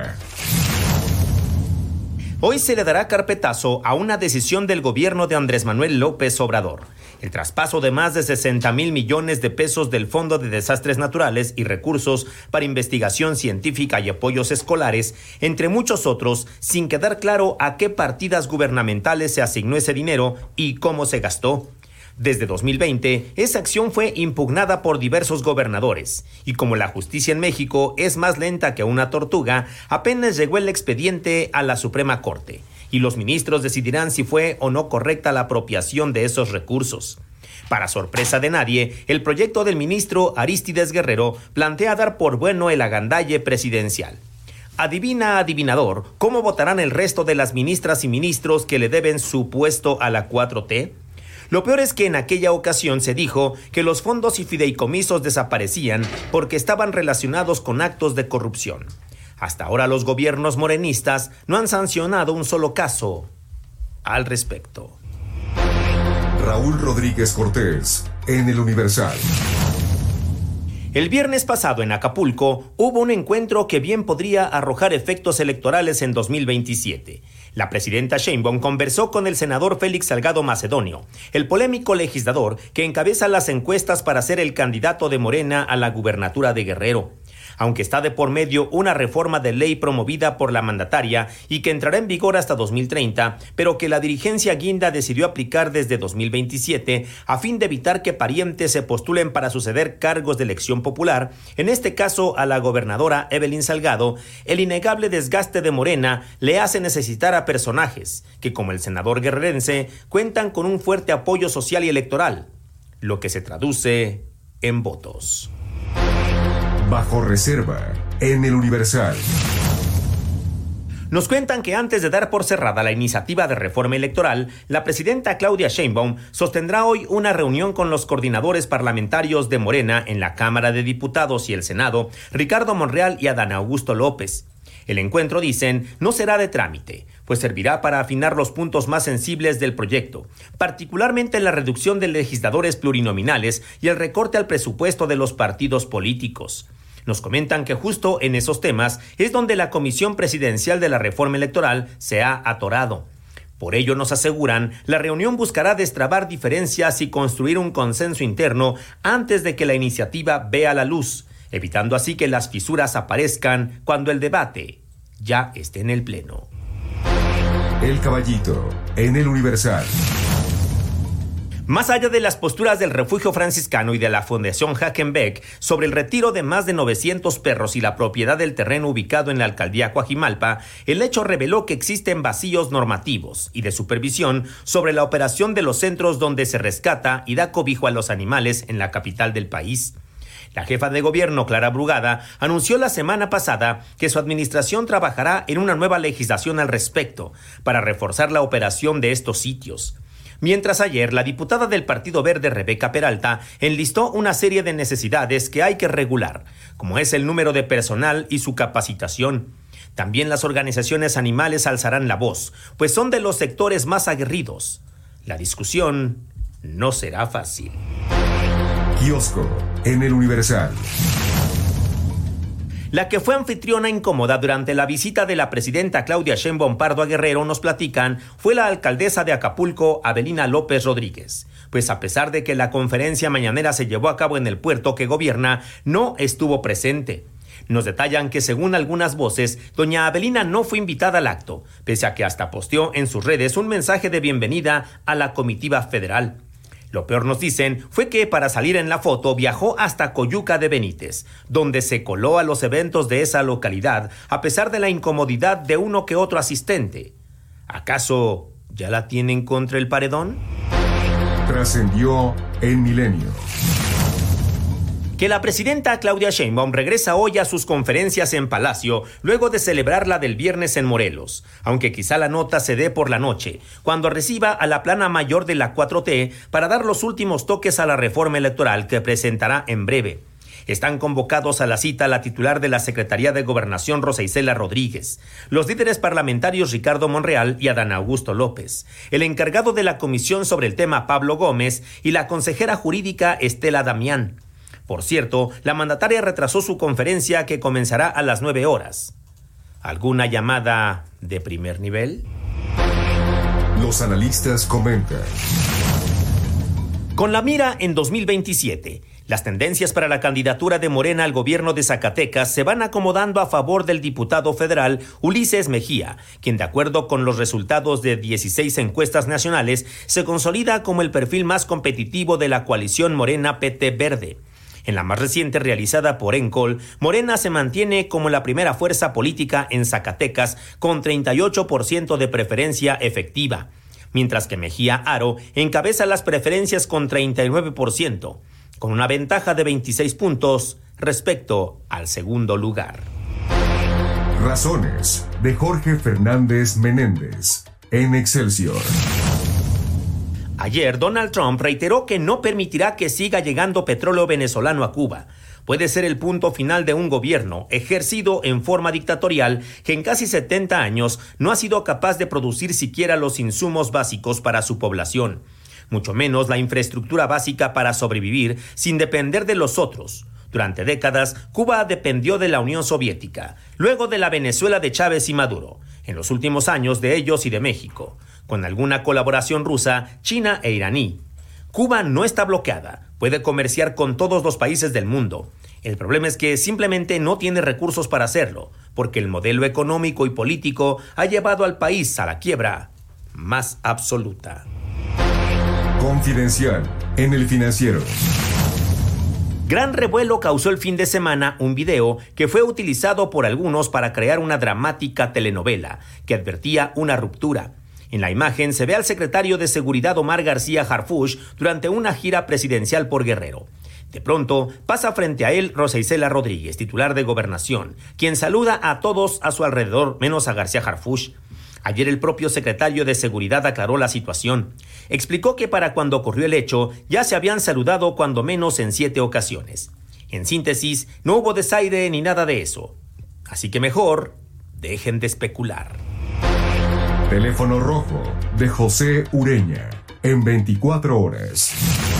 Hoy se le dará carpetazo a una decisión del gobierno de Andrés Manuel López Obrador. El traspaso de más de sesenta mil millones de pesos del Fondo de Desastres Naturales y Recursos para Investigación Científica y Apoyos Escolares, entre muchos otros, sin quedar claro a qué partidas gubernamentales se asignó ese dinero y cómo se gastó. Desde dos mil veinte, esa acción fue impugnada por diversos gobernadores, y como la justicia en México es más lenta que una tortuga, apenas llegó el expediente a la Suprema Corte, y los ministros decidirán si fue o no correcta la apropiación de esos recursos. Para sorpresa de nadie, el proyecto del ministro Arístides Guerrero plantea dar por bueno el agandalle presidencial. Adivina, adivinador, ¿cómo votarán el resto de las ministras y ministros que le deben su puesto a la cuatro T? Lo peor es que en aquella ocasión se dijo que los fondos y fideicomisos desaparecían porque estaban relacionados con actos de corrupción. Hasta ahora los gobiernos morenistas no han sancionado un solo caso al respecto. Raúl Rodríguez Cortés, en El Universal. El viernes pasado en Acapulco hubo un encuentro que bien podría arrojar efectos electorales en dos mil veintisiete. La presidenta Sheinbaum conversó con el senador Félix Salgado Macedonio, el polémico legislador que encabeza las encuestas para ser el candidato de Morena a la gubernatura de Guerrero. Aunque está de por medio una reforma de ley promovida por la mandataria y que entrará en vigor hasta dos mil treinta, pero que la dirigencia guinda decidió aplicar desde dos mil veintisiete a fin de evitar que parientes se postulen para suceder cargos de elección popular, en este caso a la gobernadora Evelyn Salgado, el innegable desgaste de Morena le hace necesitar a personajes que, como el senador guerrerense, cuentan con un fuerte apoyo social y electoral, lo que se traduce en votos. Bajo reserva, en El Universal. Nos cuentan que antes de dar por cerrada la iniciativa de reforma electoral, la presidenta Claudia Sheinbaum sostendrá hoy una reunión con los coordinadores parlamentarios de Morena en la Cámara de Diputados y el Senado, Ricardo Monreal y Adán Augusto López. El encuentro, dicen, no será de trámite, pues servirá para afinar los puntos más sensibles del proyecto, particularmente la reducción de legisladores plurinominales y el recorte al presupuesto de los partidos políticos. Nos comentan que justo en esos temas es donde la Comisión Presidencial de la Reforma Electoral se ha atorado. Por ello, nos aseguran, la reunión buscará destrabar diferencias y construir un consenso interno antes de que la iniciativa vea la luz, evitando así que las fisuras aparezcan cuando el debate ya esté en el Pleno. El Caballito, en El Universal. Más allá de las posturas del Refugio Franciscano y de la Fundación Hackenbeck sobre el retiro de más de novecientos perros y la propiedad del terreno ubicado en la alcaldía Coajimalpa, el hecho reveló que existen vacíos normativos y de supervisión sobre la operación de los centros donde se rescata y da cobijo a los animales en la capital del país. La jefa de gobierno, Clara Brugada, anunció la semana pasada que su administración trabajará en una nueva legislación al respecto para reforzar la operación de estos sitios. Mientras ayer, la diputada del Partido Verde, Rebeca Peralta, enlistó una serie de necesidades que hay que regular, como es el número de personal y su capacitación. También las organizaciones animales alzarán la voz, pues son de los sectores más aguerridos. La discusión no será fácil. Kiosco, en El Universal. La que fue anfitriona incómoda durante la visita de la presidenta Claudia Sheinbaum Pardo a Guerrero, nos platican, fue la alcaldesa de Acapulco, Avelina López Rodríguez. Pues a pesar de que la conferencia mañanera se llevó a cabo en el puerto que gobierna, no estuvo presente. Nos detallan que según algunas voces, doña Avelina no fue invitada al acto, pese a que hasta posteó en sus redes un mensaje de bienvenida a la comitiva federal. Lo peor, nos dicen, fue que para salir en la foto viajó hasta Coyuca de Benítez, donde se coló a los eventos de esa localidad, a pesar de la incomodidad de uno que otro asistente. ¿Acaso ya la tienen contra el paredón? Trascendió en Milenio. Que la presidenta Claudia Sheinbaum regresa hoy a sus conferencias en Palacio, luego de celebrar la del viernes en Morelos, aunque quizá la nota se dé por la noche, cuando reciba a la plana mayor de la cuatro T para dar los últimos toques a la reforma electoral que presentará en breve. Están convocados a la cita la titular de la Secretaría de Gobernación, Rosa Isela Rodríguez, los líderes parlamentarios Ricardo Monreal y Adán Augusto López, el encargado de la comisión sobre el tema Pablo Gómez y la consejera jurídica Estela Damián. Por cierto, la mandataria retrasó su conferencia que comenzará a las nueve horas. ¿Alguna llamada de primer nivel? Los analistas comentan. Con la mira en dos mil veintisiete, las tendencias para la candidatura de Morena al gobierno de Zacatecas se van acomodando a favor del diputado federal Ulises Mejía, quien de acuerdo con los resultados de dieciséis encuestas nacionales se consolida como el perfil más competitivo de la coalición Morena P T Verde. En la más reciente realizada por Encol, Morena se mantiene como la primera fuerza política en Zacatecas con treinta y ocho por ciento de preferencia efectiva, mientras que Mejía Aro encabeza las preferencias con treinta y nueve por ciento, con una ventaja de veintiséis puntos respecto al segundo lugar. Razones de Jorge Fernández Menéndez en Excelsior. Ayer, Donald Trump reiteró que no permitirá que siga llegando petróleo venezolano a Cuba. Puede ser el punto final de un gobierno ejercido en forma dictatorial que en casi setenta años no ha sido capaz de producir siquiera los insumos básicos para su población, mucho menos la infraestructura básica para sobrevivir sin depender de los otros. Durante décadas, Cuba dependió de la Unión Soviética, luego de la Venezuela de Chávez y Maduro, en los últimos años de ellos y de México, con alguna colaboración rusa, china e iraní. Cuba no está bloqueada, puede comerciar con todos los países del mundo. El problema es que simplemente no tiene recursos para hacerlo, porque el modelo económico y político ha llevado al país a la quiebra más absoluta. Confidencial en El Financiero. Gran revuelo causó el fin de semana un video que fue utilizado por algunos para crear una dramática telenovela que advertía una ruptura. En la imagen se ve al secretario de Seguridad Omar García Harfuch durante una gira presidencial por Guerrero. De pronto, pasa frente a él Rosa Isela Rodríguez, titular de Gobernación, quien saluda a todos a su alrededor, menos a García Harfuch. Ayer el propio secretario de Seguridad aclaró la situación. Explicó que para cuando ocurrió el hecho, ya se habían saludado cuando menos en siete ocasiones. En síntesis, no hubo desaire ni nada de eso. Así que mejor, dejen de especular. Teléfono rojo de José Ureña en veinticuatro horas.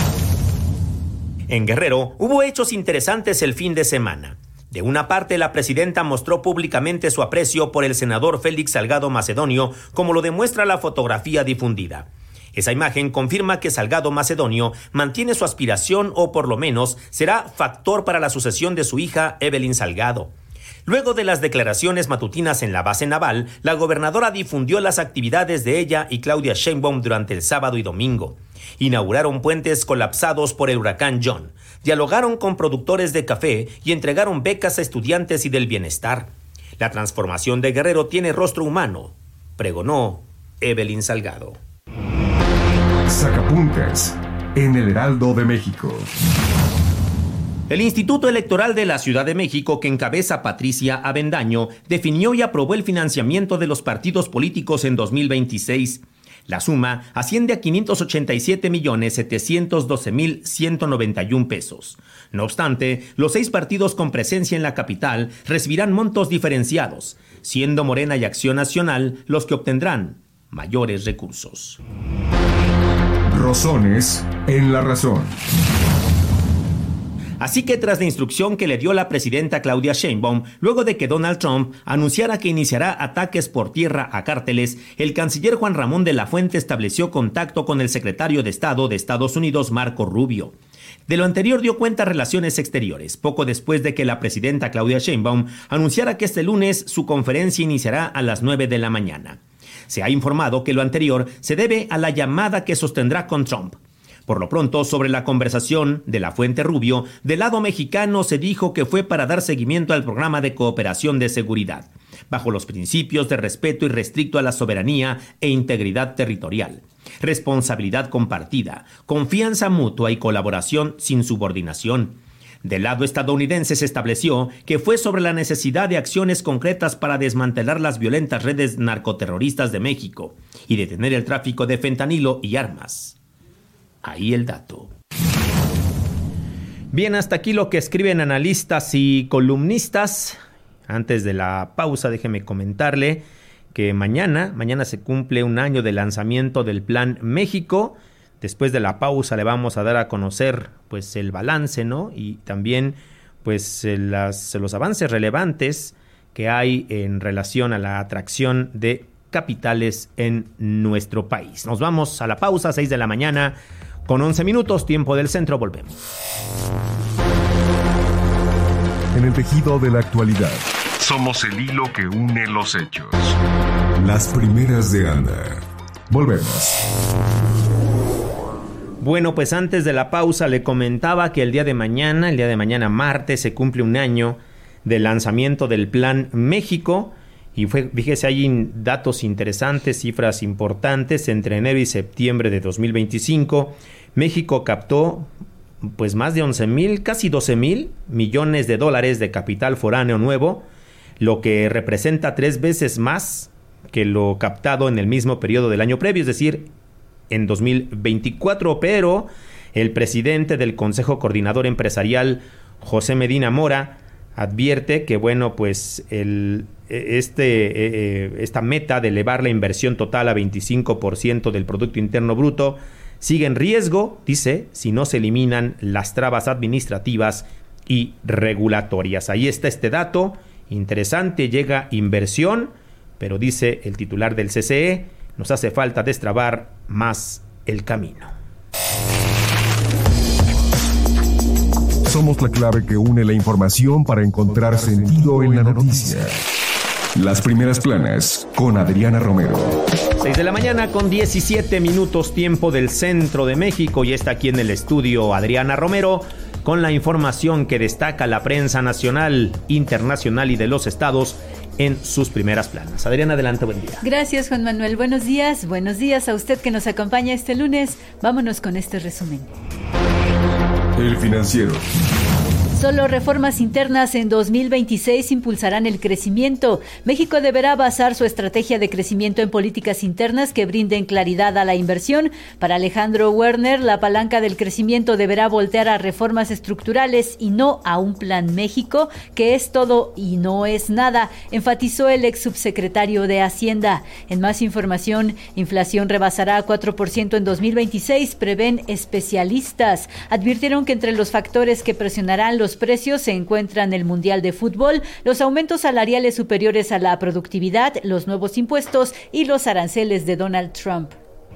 En Guerrero hubo hechos interesantes el fin de semana. De una parte, la presidenta mostró públicamente su aprecio por el senador Félix Salgado Macedonio, como lo demuestra la fotografía difundida. Esa imagen confirma que Salgado Macedonio mantiene su aspiración o por lo menos será factor para la sucesión de su hija Evelyn Salgado. Luego de las declaraciones matutinas en la base naval, la gobernadora difundió las actividades de ella y Claudia Sheinbaum durante el sábado y domingo. Inauguraron puentes colapsados por el huracán John, dialogaron con productores de café y entregaron becas a estudiantes y del bienestar. La transformación de Guerrero tiene rostro humano, pregonó Evelyn Salgado. Sacapuntas en el Heraldo de México. El Instituto Electoral de la Ciudad de México, que encabeza Patricia Avendaño, definió y aprobó el financiamiento de los partidos políticos en dos mil veintiséis. La suma asciende a quinientos ochenta y siete millones setecientos doce mil ciento noventa y uno pesos. No obstante, los seis partidos con presencia en la capital recibirán montos diferenciados, siendo Morena y Acción Nacional los que obtendrán mayores recursos. Rosones en la razón. Así que tras la instrucción que le dio la presidenta Claudia Sheinbaum, luego de que Donald Trump anunciara que iniciará ataques por tierra a cárteles, el canciller Juan Ramón de la Fuente estableció contacto con el secretario de Estado de Estados Unidos, Marco Rubio. De lo anterior dio cuenta Relaciones Exteriores, poco después de que la presidenta Claudia Sheinbaum anunciara que este lunes su conferencia iniciará a las nueve de la mañana. Se ha informado que lo anterior se debe a la llamada que sostendrá con Trump. Por lo pronto, sobre la conversación de la Fuente Rubio, del lado mexicano se dijo que fue para dar seguimiento al programa de cooperación de seguridad, bajo los principios de respeto irrestricto a la soberanía e integridad territorial, responsabilidad compartida, confianza mutua y colaboración sin subordinación. Del lado estadounidense se estableció que fue sobre la necesidad de acciones concretas para desmantelar las violentas redes narcoterroristas de México y detener el tráfico de fentanilo y armas. Ahí el dato. Bien, hasta aquí lo que escriben analistas y columnistas. Antes de la pausa, déjeme comentarle que mañana, mañana se cumple un año del lanzamiento del Plan México. Después de la pausa le vamos a dar a conocer pues el balance, ¿no? Y también pues las, los avances relevantes que hay en relación a la atracción de capitales en nuestro país. Nos vamos a la pausa, seis de la mañana con once minutos, tiempo del centro, volvemos. En el tejido de la actualidad, somos el hilo que une los hechos. Las primeras de Ana. Volvemos. Bueno, pues antes de la pausa le comentaba que el día de mañana, el día de mañana martes, se cumple un año del lanzamiento del Plan México. Y fue, fíjese, hay datos interesantes, cifras importantes. Entre enero y septiembre de dos mil veinticinco, México captó pues más de once mil, casi doce mil millones de dólares de capital foráneo nuevo, lo que representa tres veces más que lo captado en el mismo periodo del año previo, es decir, en dos mil veinticuatro. Pero el presidente del Consejo Coordinador Empresarial, José Medina Mora, advierte que, bueno, pues el, este, eh, esta meta de elevar la inversión total a veinticinco por ciento del Producto Interno Bruto sigue en riesgo, dice, si no se eliminan las trabas administrativas y regulatorias. Ahí está este dato interesante, llega inversión, pero dice el titular del C C E, nos hace falta destrabar más el camino. Somos la clave que une la información para encontrar sentido en la noticia. Las primeras planas con Adriana Romero. seis de la mañana con diecisiete minutos, tiempo del centro de México, y está aquí en el estudio Adriana Romero con la información que destaca la prensa nacional, internacional y de los estados en sus primeras planas. Adriana, adelante, buen día. Gracias, Juan Manuel. Buenos días, buenos días a usted que nos acompaña este lunes. Vámonos con este resumen. El Financiero. Solo reformas internas en dos mil veintiséis impulsarán el crecimiento. México deberá basar su estrategia de crecimiento en políticas internas que brinden claridad a la inversión. Para Alejandro Werner, la palanca del crecimiento deberá voltear a reformas estructurales y no a un plan México, que es todo y no es nada, enfatizó el ex subsecretario de Hacienda. En más información, inflación rebasará cuatro por ciento en dos mil veintiséis, prevén especialistas. Advirtieron que entre los factores que presionarán los precios se encuentran el Mundial de Fútbol, los aumentos salariales superiores a la productividad, los nuevos impuestos y los aranceles de Donald Trump.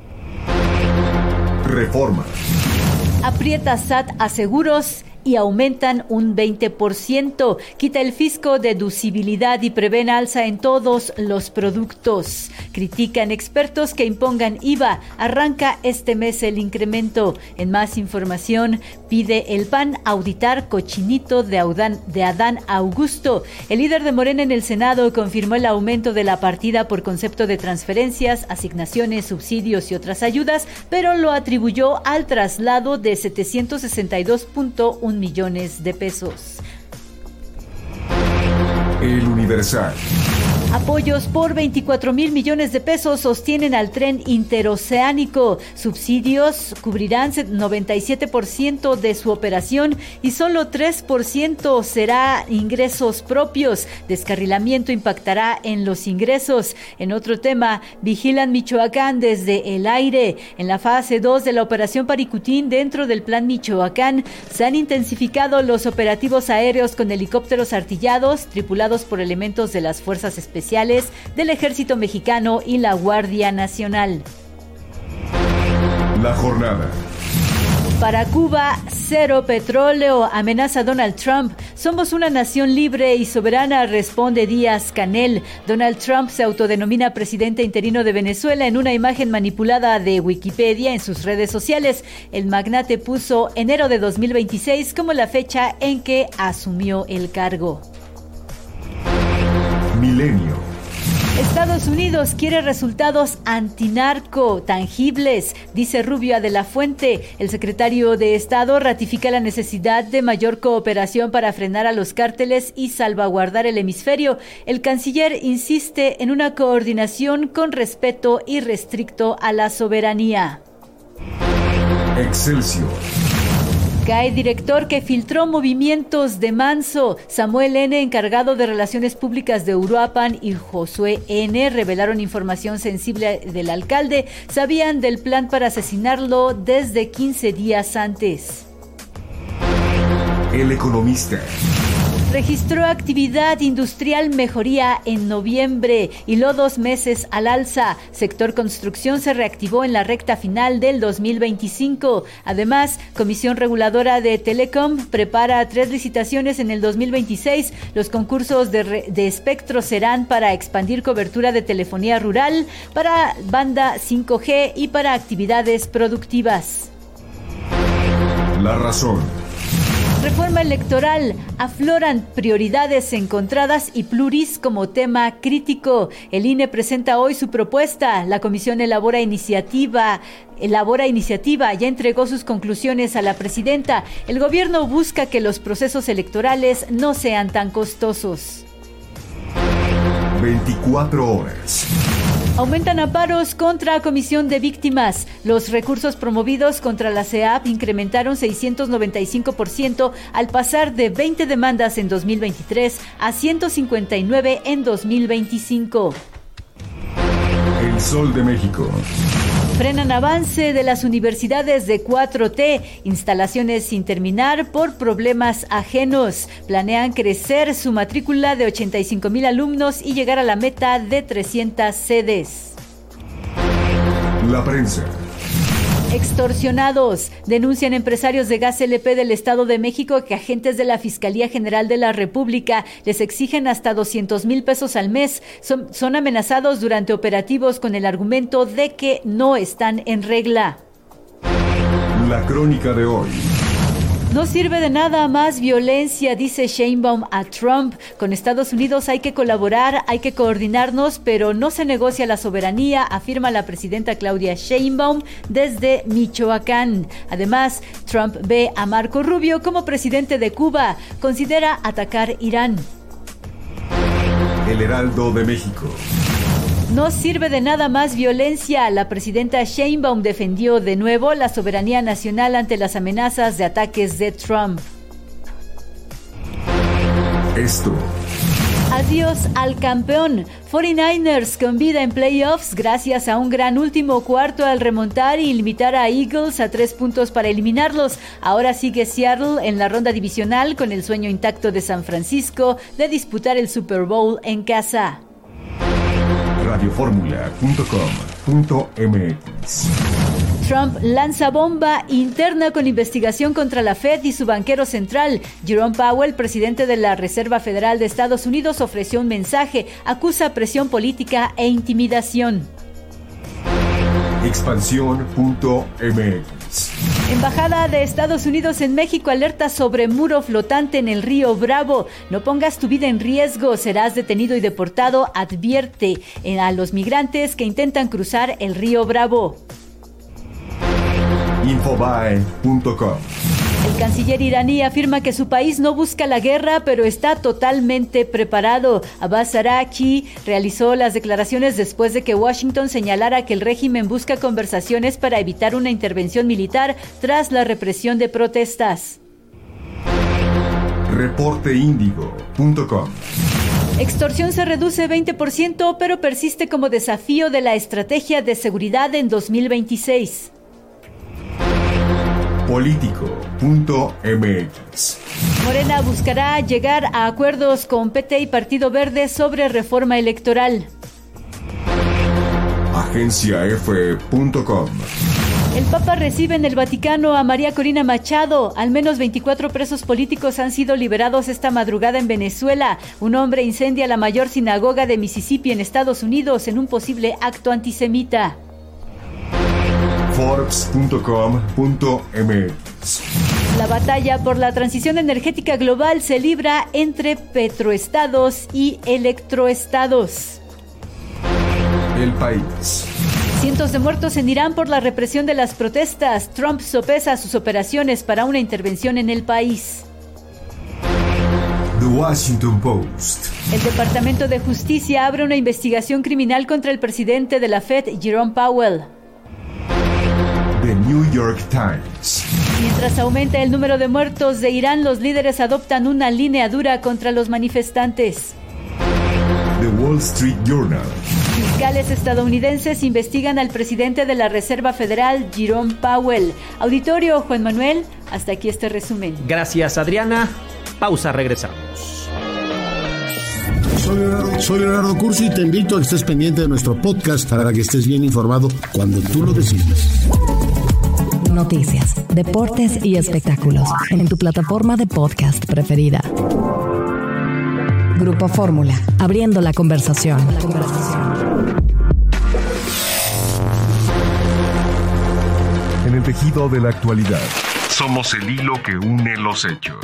Reforma. Aprieta S A T a seguros y aumentan un veinte por ciento. Quita el fisco deducibilidad y prevén alza en todos los productos. Critican expertos que impongan I V A. Arranca este mes el incremento. En más información, pide el P A N auditar cochinito de Adán, de Adán Augusto. El líder de Morena en el Senado confirmó el aumento de la partida por concepto de transferencias, asignaciones, subsidios y otras ayudas, pero lo atribuyó al traslado de setecientos sesenta y dos punto uno millones de pesos. El Universal. Apoyos por veinticuatro mil millones de pesos sostienen al tren interoceánico. Subsidios cubrirán noventa y siete por ciento de su operación y solo tres por ciento será ingresos propios. Descarrilamiento impactará en los ingresos. En otro tema, vigilan Michoacán desde el aire. En la fase dos de la operación Paricutín dentro del Plan Michoacán se han intensificado los operativos aéreos con helicópteros artillados tripulados por elementos de las fuerzas especiales del Ejército Mexicano y la Guardia Nacional. La jornada. Para Cuba, cero petróleo, amenaza Donald Trump. Somos una nación libre y soberana, responde Díaz-Canel. Donald Trump se autodenomina presidente interino de Venezuela en una imagen manipulada de Wikipedia en sus redes sociales. El magnate puso enero de dos mil veintiséis como la fecha en que asumió el cargo. Milenio. Estados Unidos quiere resultados antinarco tangibles, dice Rubio de la Fuente. El secretario de Estado ratifica la necesidad de mayor cooperación para frenar a los cárteles y salvaguardar el hemisferio. El canciller insiste en una coordinación con respeto irrestricto a la soberanía. Excelsior. Cae director que filtró movimientos de Manso. Samuel N., encargado de Relaciones Públicas de Uruapan, y Josué N. revelaron información sensible del alcalde. Sabían del plan para asesinarlo desde quince días antes. El Economista. Registró actividad industrial mejoría en noviembre, hiló dos meses al alza. Sector construcción se reactivó en la recta final del dos mil veinticinco. Además, Comisión Reguladora de Telecom prepara tres licitaciones en el dos mil veintiséis. Los concursos de, re, de espectro serán para expandir cobertura de telefonía rural, para banda cinco G y para actividades productivas. La razón. Reforma electoral. Afloran prioridades encontradas y pluris como tema crítico. El I N E presenta hoy su propuesta. La comisión elabora iniciativa. Elabora iniciativa. Ya entregó sus conclusiones a la presidenta. El gobierno busca que los procesos electorales no sean tan costosos. veinticuatro horas. Aumentan amparos contra Comisión de Víctimas. Los recursos promovidos contra la C E A P incrementaron seiscientos noventa y cinco por ciento al pasar de veinte demandas en dos mil veintitrés a ciento cincuenta y nueve en dos mil veinticinco. El Sol de México. Frenan avance de las universidades de cuatro T, instalaciones sin terminar por problemas ajenos. Planean crecer su matrícula de ochenta y cinco mil alumnos y llegar a la meta de trescientas sedes. La prensa. Extorsionados. Denuncian empresarios de gas L P del Estado de México que agentes de la Fiscalía General de la República les exigen hasta doscientos mil pesos al mes. Son, son amenazados durante operativos con el argumento de que no están en regla. La crónica de hoy. No sirve de nada más violencia, dice Sheinbaum a Trump. Con Estados Unidos hay que colaborar, hay que coordinarnos, pero no se negocia la soberanía, afirma la presidenta Claudia Sheinbaum desde Michoacán. Además, Trump ve a Marco Rubio como presidente de Cuba. Considera atacar Irán. El Heraldo de México. No sirve de nada más violencia. La presidenta Sheinbaum defendió de nuevo la soberanía nacional ante las amenazas de ataques de Trump. Esto. Adiós al campeón. cuarenta y nueve ers con vida en playoffs gracias a un gran último cuarto al remontar y limitar a Eagles a tres puntos para eliminarlos. Ahora sigue Seattle en la ronda divisional con el sueño intacto de San Francisco de disputar el Super Bowl en casa. radio fórmula punto com punto m x. Trump lanza bomba interna con investigación contra la Fed y su banquero central. Jerome Powell, presidente de la Reserva Federal de Estados Unidos, ofreció un mensaje, acusa presión política e intimidación. expansión punto m x. Embajada de Estados Unidos en México alerta sobre muro flotante en el río Bravo. No pongas tu vida en riesgo, serás detenido y deportado, advierte a los migrantes que intentan cruzar el río Bravo. infobae punto com. El canciller iraní afirma que su país no busca la guerra, pero está totalmente preparado. Abbas Araghchi realizó las declaraciones después de que Washington señalara que el régimen busca conversaciones para evitar una intervención militar tras la represión de protestas. reporte índigo punto com. Extorsión se reduce veinte por ciento, pero persiste como desafío de la estrategia de seguridad en dos mil veintiséis. político punto m x. Morena buscará llegar a acuerdos con P T y Partido Verde sobre reforma electoral. agencia efe punto com. El Papa recibe en el Vaticano a María Corina Machado. Al menos veinticuatro presos políticos han sido liberados esta madrugada en Venezuela. Un hombre incendia la mayor sinagoga de Mississippi en Estados Unidos en un posible acto antisemita. forbes punto com punto m x. La batalla por la transición energética global se libra entre petroestados y electroestados. El País. Cientos de muertos en Irán por la represión de las protestas. Trump sopesa sus operaciones para una intervención en el país. The Washington Post. El Departamento de Justicia abre una investigación criminal contra el presidente de la Fed, Jerome Powell. The New York Times. Mientras aumenta el número de muertos de Irán, los líderes adoptan una línea dura contra los manifestantes. The Wall Street Journal. Fiscales estadounidenses investigan al presidente de la Reserva Federal, Jerome Powell. Auditorio, Juan Manuel, hasta aquí este resumen. Gracias, Adriana. Pausa, regresamos. Soy Leonardo Cursi y te invito a que estés pendiente de nuestro podcast para que estés bien informado cuando tú lo decidas. Noticias, deportes y espectáculos en tu plataforma de podcast preferida. Grupo Fórmula, abriendo la conversación. La conversación. En el tejido de la actualidad, somos el hilo que une los hechos.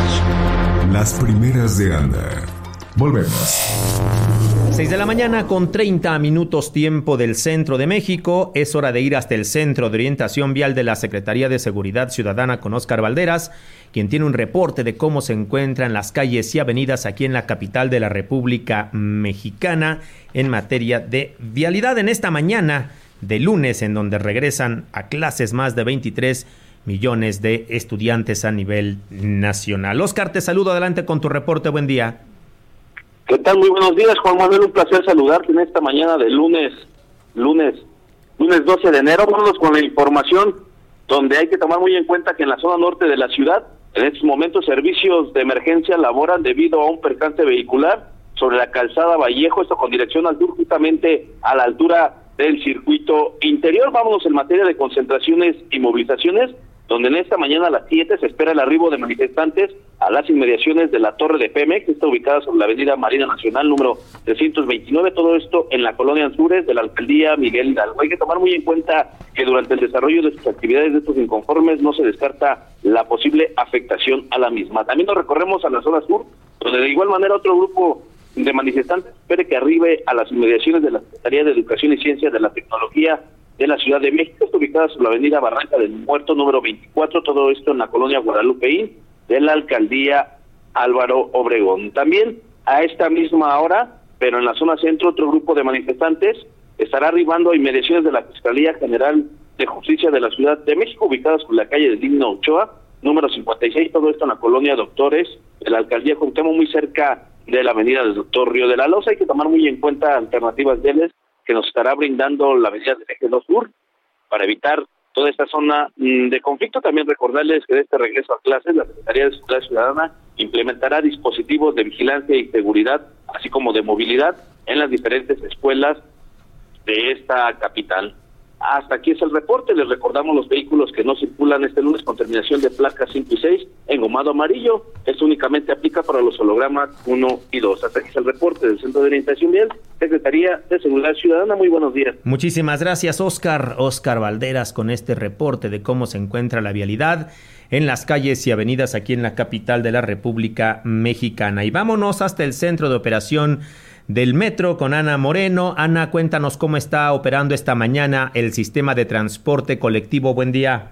Las primeras de Ana. Volvemos. seis de la mañana con treinta minutos tiempo del centro de México. Es hora de ir hasta el Centro de Orientación Vial de la Secretaría de Seguridad Ciudadana con Óscar Valderas, quien tiene un reporte de cómo se encuentran las calles y avenidas aquí en la capital de la República Mexicana en materia de vialidad en esta mañana de lunes, en donde regresan a clases más de veintitrés millones de estudiantes a nivel nacional. Óscar, te saludo, adelante con tu reporte, buen día. ¿Qué tal? Muy buenos días, Juan Manuel, un placer saludarte en esta mañana de lunes, lunes, lunes doce de enero. Vámonos con la información, donde hay que tomar muy en cuenta que en la zona norte de la ciudad, en estos momentos servicios de emergencia laboran debido a un percance vehicular sobre la calzada Vallejo, esto con dirección al sur, justamente a la altura del circuito interior. Vámonos en materia de concentraciones y movilizaciones, donde en esta mañana a las siete se espera el arribo de manifestantes a las inmediaciones de la torre de Pemex, que está ubicada sobre la avenida Marina Nacional número trescientos veintinueve, todo esto en la colonia Anzures de la alcaldía Miguel Hidalgo. Hay que tomar muy en cuenta que durante el desarrollo de sus actividades de estos inconformes no se descarta la posible afectación a la misma. También nos recorremos a la zona sur, donde de igual manera otro grupo de manifestantes espere que arribe a las inmediaciones de la Secretaría de Educación y Ciencia de la Tecnología de la Ciudad de México, está ubicada sobre la avenida Barranca del Muerto número veinticuatro, todo esto en la colonia Guadalupeín de la alcaldía Álvaro Obregón. También a esta misma hora, pero en la zona centro, otro grupo de manifestantes estará arribando a inmediaciones de la Fiscalía General de Justicia de la Ciudad de México, ubicadas sobre la calle de Digno Ochoa número cincuenta y seis, todo esto en la colonia Doctores de la alcaldía Cuauhtémoc, muy cerca de la avenida del Doctor Río de la Loza. Hay que tomar muy en cuenta alternativas viales que nos estará brindando la avenida del Eje dos Sur para evitar toda esta zona de conflicto. También recordarles que de este regreso a clases, la Secretaría de Seguridad Ciudadana implementará dispositivos de vigilancia y seguridad, así como de movilidad, en las diferentes escuelas de esta capital. Hasta aquí es el reporte. Les recordamos los vehículos que no circulan este lunes con terminación de placas cinco y seis en gomado amarillo. Esto únicamente aplica para los hologramas uno y dos. Hasta aquí es el reporte del Centro de Orientación Vial, Secretaría de Seguridad Ciudadana. Muy buenos días. Muchísimas gracias, Óscar. Óscar Valderas, con este reporte de cómo se encuentra la vialidad en las calles y avenidas aquí en la capital de la República Mexicana. Y vámonos hasta el centro de operación del metro con Ana Moreno. Ana, cuéntanos cómo está operando esta mañana el sistema de transporte colectivo. Buen día.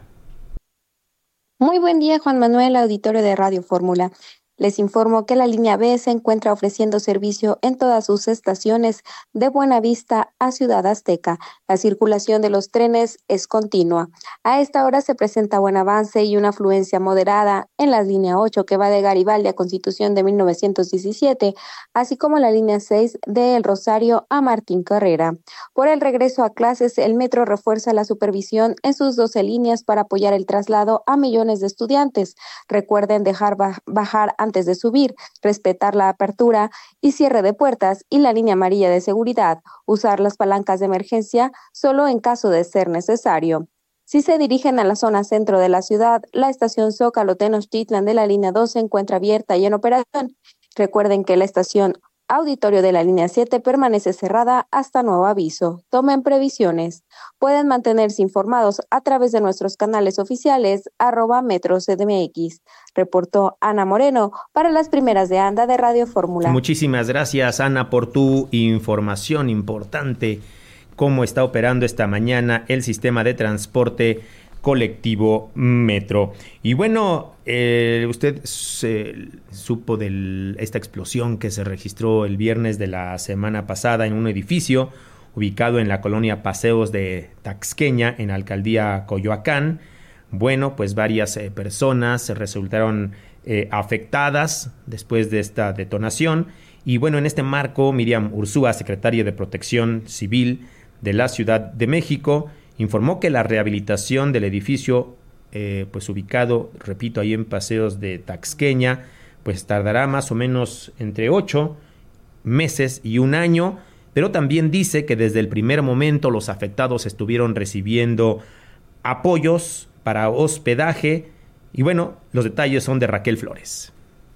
Muy buen día, Juan Manuel, auditorio de Radio Fórmula. Les informo que la línea B se encuentra ofreciendo servicio en todas sus estaciones de Buenavista a Ciudad Azteca. La circulación de los trenes es continua. A esta hora se presenta buen avance y una afluencia moderada en la línea ocho, que va de Garibaldi a Constitución de mil novecientos diecisiete, así como la línea seis de El Rosario a Martín Carrera. Por el regreso a clases, el metro refuerza la supervisión en sus doce líneas para apoyar el traslado a millones de estudiantes. Recuerden dejar bajar a antes de subir, respetar la apertura y cierre de puertas y la línea amarilla de seguridad, usar las palancas de emergencia solo en caso de ser necesario. Si se dirigen a la zona centro de la ciudad, la estación Zócalo Tenochtitlan de la línea dos se encuentra abierta y en operación. Recuerden que la estación Auditorio de la línea siete permanece cerrada hasta nuevo aviso. Tomen previsiones. Pueden mantenerse informados a través de nuestros canales oficiales, arroba Metro C D M X. Reportó Ana Moreno para las primeras de Anda de Radio Fórmula. Muchísimas gracias, Ana, por tu información importante. Cómo está operando esta mañana el sistema de transporte colectivo Metro. Y bueno, eh, usted se supo de esta explosión que se registró el viernes de la semana pasada en un edificio ubicado en la colonia Paseos de Taxqueña, en la alcaldía Coyoacán. Bueno, pues varias eh, personas resultaron eh, afectadas después de esta detonación. Y bueno, en este marco, Miriam Ursúa, secretaria de Protección Civil de la Ciudad de México, informó que la rehabilitación del edificio, eh, pues ubicado, repito, ahí en Paseos de Taxqueña, pues tardará más o menos entre ocho meses y un año, pero también dice que desde el primer momento los afectados estuvieron recibiendo apoyos para hospedaje. Y bueno, los detalles son de Raquel Flores.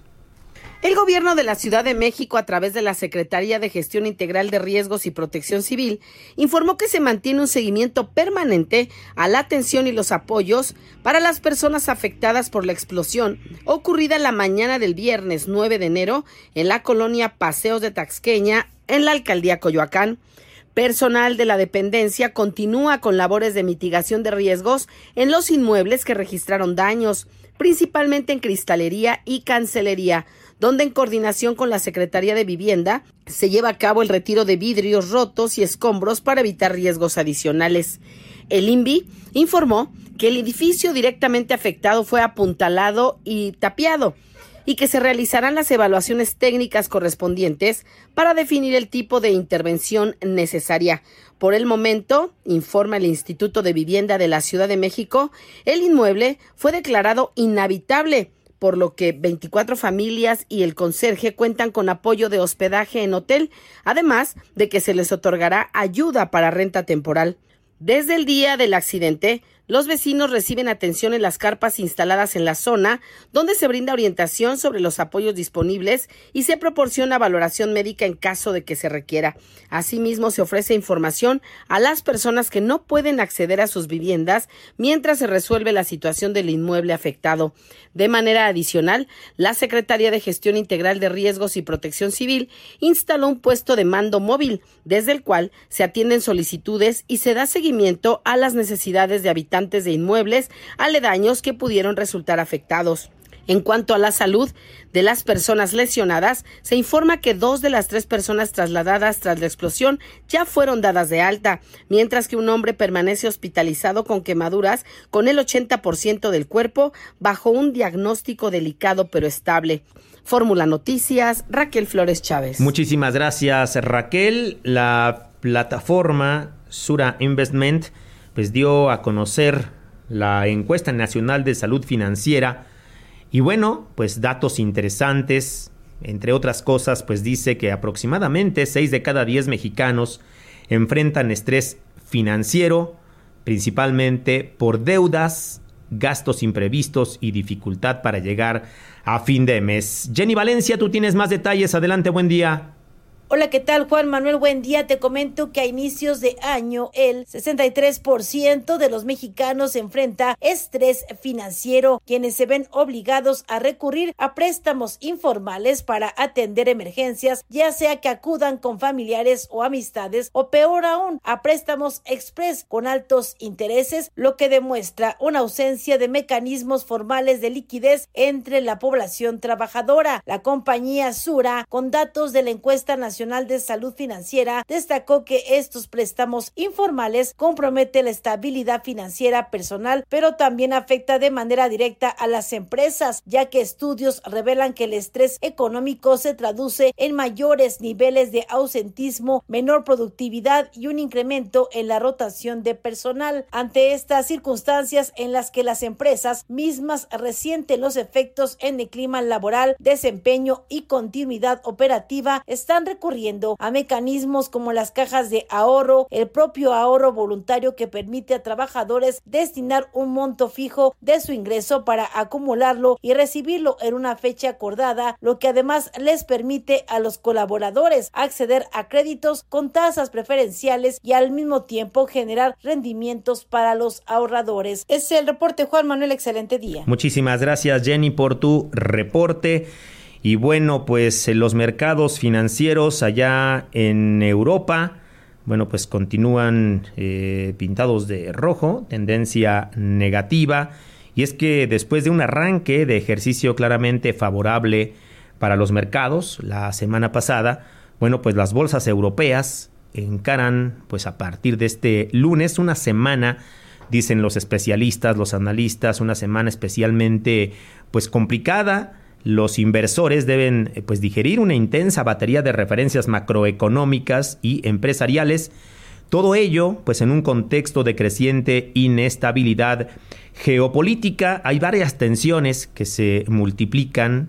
El gobierno de la Ciudad de México, a través de la Secretaría de Gestión Integral de Riesgos y Protección Civil, informó que se mantiene un seguimiento permanente a la atención y los apoyos para las personas afectadas por la explosión ocurrida la mañana del viernes nueve de enero en la colonia Paseos de Taxqueña, en la alcaldía Coyoacán. Personal de la dependencia continúa con labores de mitigación de riesgos en los inmuebles que registraron daños, principalmente en cristalería y cancelería, donde en coordinación con la Secretaría de Vivienda se lleva a cabo el retiro de vidrios rotos y escombros para evitar riesgos adicionales. El I N V I informó que el edificio directamente afectado fue apuntalado y tapiado y que se realizarán las evaluaciones técnicas correspondientes para definir el tipo de intervención necesaria. Por el momento, informa el Instituto de Vivienda de la Ciudad de México, el inmueble fue declarado inhabitable, por lo que veinticuatro familias y el conserje cuentan con apoyo de hospedaje en hotel, además de que se les otorgará ayuda para renta temporal. Desde el día del accidente, los vecinos reciben atención en las carpas instaladas en la zona, donde se brinda orientación sobre los apoyos disponibles y se proporciona valoración médica en caso de que se requiera. Asimismo, se ofrece información a las personas que no pueden acceder a sus viviendas mientras se resuelve la situación del inmueble afectado. De manera adicional, la Secretaría de Gestión Integral de Riesgos y Protección Civil instaló un puesto de mando móvil, desde el cual se atienden solicitudes y se da seguimiento a las necesidades de habitantes de inmuebles aledaños que pudieron resultar afectados. En cuanto a la salud de las personas lesionadas, se informa que dos de las tres personas trasladadas tras la explosión ya fueron dadas de alta, mientras que un hombre permanece hospitalizado con quemaduras con el ochenta por ciento del cuerpo bajo un diagnóstico delicado pero estable. Fórmula Noticias, Raquel Flores Chávez. Muchísimas gracias, Raquel. La plataforma Sura Investment pues dio a conocer la encuesta nacional de salud financiera y bueno, pues datos interesantes, entre otras cosas, pues dice que aproximadamente seis de cada diez mexicanos enfrentan estrés financiero, principalmente por deudas, gastos imprevistos y dificultad para llegar a fin de mes. Jenny Valencia, tú tienes más detalles, adelante, buen día. Hola, ¿qué tal, Juan Manuel? Buen día. Te comento que a inicios de año el sesenta y tres por ciento de los mexicanos enfrenta estrés financiero, quienes se ven obligados a recurrir a préstamos informales para atender emergencias, ya sea que acudan con familiares o amistades, o peor aún, a préstamos express con altos intereses, lo que demuestra una ausencia de mecanismos formales de liquidez entre la población trabajadora. La compañía Sura, con datos de la encuesta nacional de Salud Financiera, destacó que estos préstamos informales comprometen la estabilidad financiera personal, pero también afecta de manera directa a las empresas, ya que estudios revelan que el estrés económico se traduce en mayores niveles de ausentismo, menor productividad y un incremento en la rotación de personal. Ante estas circunstancias en las que las empresas mismas resienten los efectos en el clima laboral, desempeño y continuidad operativa, están recurriendo a mecanismos como las cajas de ahorro, el propio ahorro voluntario que permite a trabajadores destinar un monto fijo de su ingreso para acumularlo y recibirlo en una fecha acordada, lo que además les permite a los colaboradores acceder a créditos con tasas preferenciales y al mismo tiempo generar rendimientos para los ahorradores. Es el reporte, Juan Manuel, excelente día. Muchísimas gracias, Jenny, por tu reporte. Y bueno, pues los mercados financieros allá en Europa, bueno, pues continúan eh, pintados de rojo, tendencia negativa. Y es que después de un arranque de ejercicio claramente favorable para los mercados la semana pasada, bueno, pues las bolsas europeas encaran, pues a partir de este lunes, una semana, dicen los especialistas, los analistas, una semana especialmente, pues complicada. Los inversores deben pues digerir una intensa batería de referencias macroeconómicas y empresariales. Todo ello pues en un contexto de creciente inestabilidad geopolítica. Hay varias tensiones que se multiplican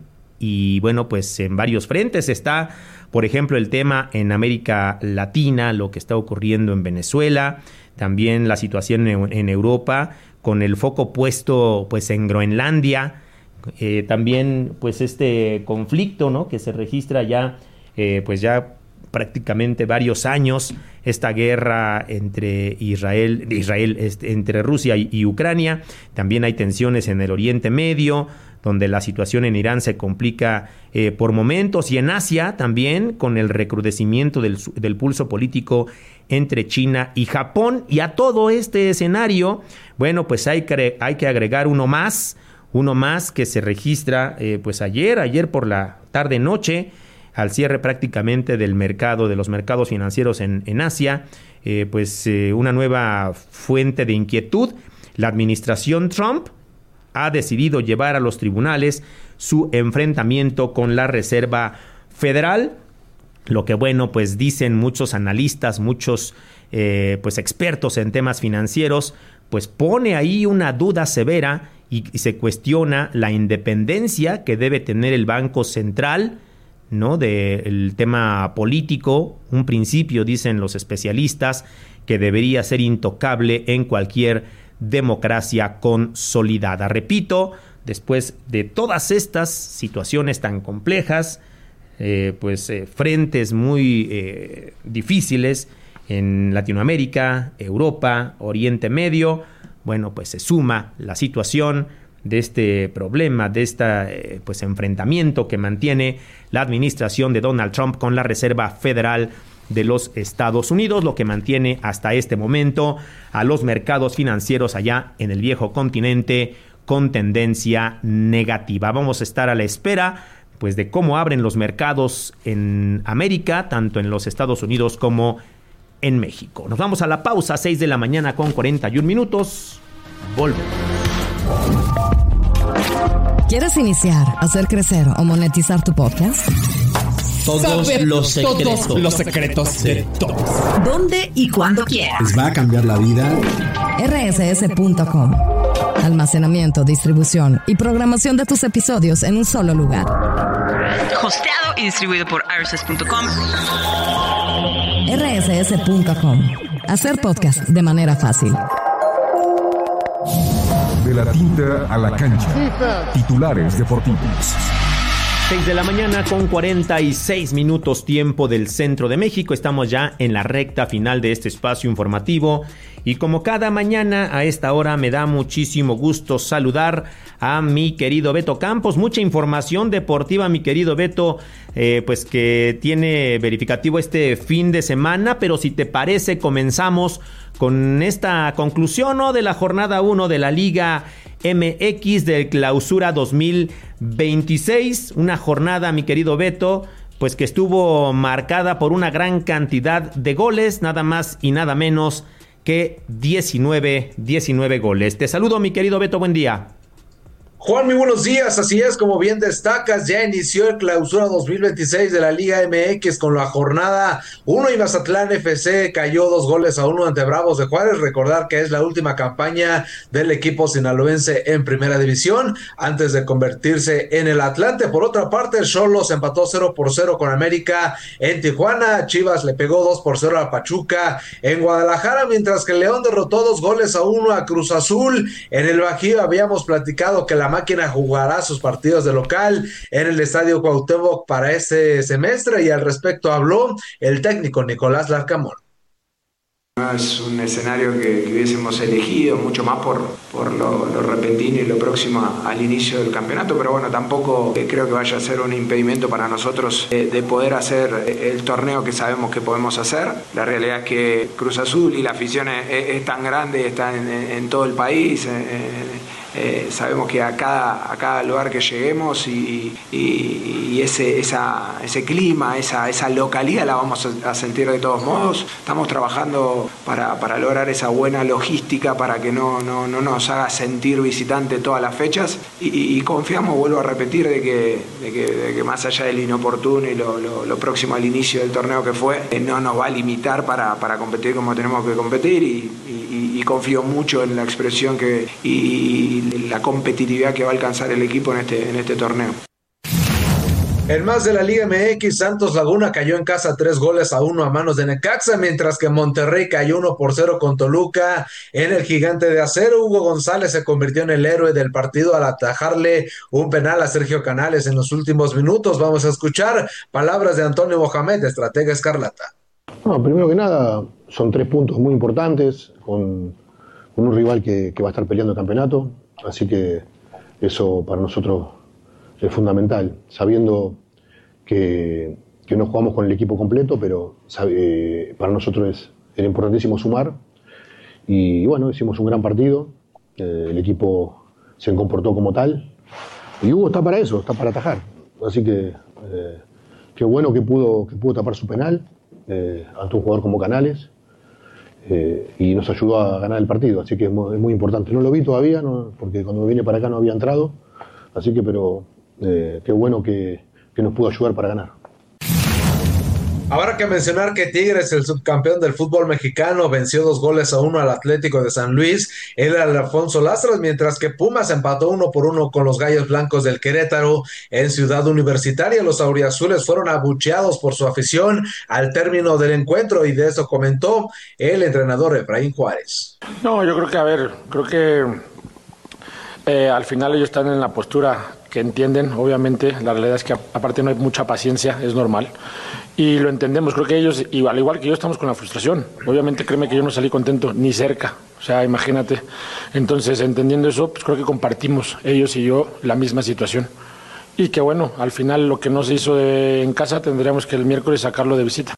y bueno, pues en varios frentes está, por ejemplo, el tema en América Latina, lo que está ocurriendo en Venezuela, también la situación en, en Europa, con el foco puesto pues en Groenlandia, eh, también pues este conflicto, ¿no?, que se registra ya eh, pues ya prácticamente varios años, esta guerra entre Israel, Israel este, entre Rusia y, y Ucrania. También hay tensiones en el Oriente Medio, donde la situación en Irán se complica eh, por momentos, y en Asia también, con el recrudecimiento del, del pulso político entre China y Japón. Y a todo este escenario, bueno, pues hay que, hay que agregar uno más, uno más que se registra eh, pues ayer, ayer por la tarde-noche, al cierre prácticamente del mercado, de los mercados financieros en, en Asia, eh, pues eh, una nueva fuente de inquietud. La administración Trump ha decidido llevar a los tribunales su enfrentamiento con la Reserva Federal, lo que, bueno, pues dicen muchos analistas, muchos eh, pues expertos en temas financieros, pues pone ahí una duda severa y, y se cuestiona la independencia que debe tener el Banco Central, ¿no?, del tema político, un principio, dicen los especialistas, que debería ser intocable en cualquier democracia consolidada. Repito, después de todas estas situaciones tan complejas, eh, pues eh, frentes muy eh, difíciles en Latinoamérica, Europa, Oriente Medio, bueno, pues se suma la situación de este problema, de este eh, pues enfrentamiento que mantiene la administración de Donald Trump con la Reserva Federal de los Estados Unidos, lo que mantiene hasta este momento a los mercados financieros allá en el viejo continente con tendencia negativa. Vamos a estar a la espera pues de cómo abren los mercados en América, tanto en los Estados Unidos como en México. Nos vamos a la pausa, seis de la mañana con cuarenta y un minutos. Volvemos. ¿Quieres iniciar, hacer crecer o monetizar tu podcast? Todos Saber los secretos. todos los secretos de todos. ¿Dónde y cuándo quieras? ¿Les va a cambiar la vida? R S S punto com. Almacenamiento, distribución y programación de tus episodios en un solo lugar. Hosteado y distribuido por R S S punto com. R S S punto com. Hacer podcast de manera fácil. De la tinta a la cancha. Titulares deportivos. seis de la mañana con cuarenta y seis minutos, tiempo del centro de México. Estamos ya en la recta final de este espacio informativo. Y como cada mañana a esta hora me da muchísimo gusto saludar a mi querido Beto Campos. Mucha información deportiva, mi querido Beto, eh, pues que tiene verificativo este fin de semana. Pero si te parece, comenzamos con esta conclusión, ¿no?, de la jornada uno de la Liga M X del Clausura dos mil veintiséis. Una jornada, mi querido Beto, pues que estuvo marcada por una gran cantidad de goles, nada más y nada menos que diecinueve, diecinueve goles. Te saludo, mi querido Beto, buen día. Juan, muy buenos días. Así es, como bien destacas, ya inició el Clausura dos mil veintiséis de la Liga M X con la jornada uno y Mazatlán F C cayó dos goles a uno ante Bravos de Juárez. Recordar que es la última campaña del equipo sinaloense en primera división antes de convertirse en el Atlante. Por otra parte, el Xolos empató cero por cero con América en Tijuana. Chivas le pegó dos por cero a Pachuca en Guadalajara, mientras que León derrotó dos goles a uno a Cruz Azul. En el Bajío habíamos platicado que la máquina jugará sus partidos de local en el Estadio Cuauhtémoc para este semestre, y al respecto habló el técnico Nicolás Larcamón. No es un escenario que, que hubiésemos elegido, mucho más por, por lo, lo repentino y lo próximo a, al inicio del campeonato, pero bueno, tampoco eh, creo que vaya a ser un impedimento para nosotros eh, de poder hacer el torneo que sabemos que podemos hacer. La realidad es que Cruz Azul y la afición es, es tan grande, está en, en, en todo el país. En, Eh, sabemos que a cada, a cada lugar que lleguemos y, y, y ese, esa, ese clima, esa, esa localidad la vamos a, a sentir de todos modos. Estamos trabajando para, para lograr esa buena logística para que no, no, no nos haga sentir visitante todas las fechas, y, y confiamos, vuelvo a repetir, de que, de que, de que más allá del inoportuno y lo, lo, lo próximo al inicio del torneo que fue, eh, no nos va a limitar para, para competir como tenemos que competir, y, y, y confío mucho en la expresión que y, y la competitividad que va a alcanzar el equipo en este, en este torneo. En más de la Liga M X, Santos Laguna cayó en casa tres goles a uno a manos de Necaxa, mientras que Monterrey cayó uno por cero con Toluca en el Gigante de Acero. Hugo González se convirtió en el héroe del partido al atajarle un penal a Sergio Canales en los últimos minutos. Vamos a escuchar palabras de Antonio Mohamed, estratega escarlata. No, primero que nada, son tres puntos muy importantes con, con un rival que, que va a estar peleando el campeonato, así que eso para nosotros es fundamental, sabiendo que, que no jugamos con el equipo completo, pero sabe, para nosotros es, era importantísimo sumar. Y bueno, hicimos un gran partido, eh, el equipo se comportó como tal, y Hugo está para eso, está para atajar. Así que eh, qué bueno que pudo, que pudo tapar su penal eh, ante un jugador como Canales, eh, y nos ayudó a ganar el partido, así que es muy, es muy importante. No lo vi todavía, no, porque cuando vine para acá no había entrado, así que pero... Eh, qué bueno que, que nos pudo ayudar para ganar. Habrá que mencionar que Tigres, el subcampeón del fútbol mexicano, venció dos goles a uno al Atlético de San Luis, el Alfonso Lastras, mientras que Pumas empató uno por uno con los Gallos Blancos del Querétaro en Ciudad Universitaria. Los auriazules fueron abucheados por su afición al término del encuentro, y de eso comentó el entrenador Efraín Juárez. No, yo creo que, a ver, creo que eh, al final ellos están en la postura que entienden, obviamente, la realidad es que aparte no hay mucha paciencia, es normal, y lo entendemos. Creo que ellos, y al igual que yo, estamos con la frustración. Obviamente, créeme que yo no salí contento, ni cerca, o sea, imagínate. Entonces, entendiendo eso, pues creo que compartimos, ellos y yo, la misma situación. Y que bueno, al final lo que no se hizo de, en casa, tendríamos que el miércoles sacarlo de visita.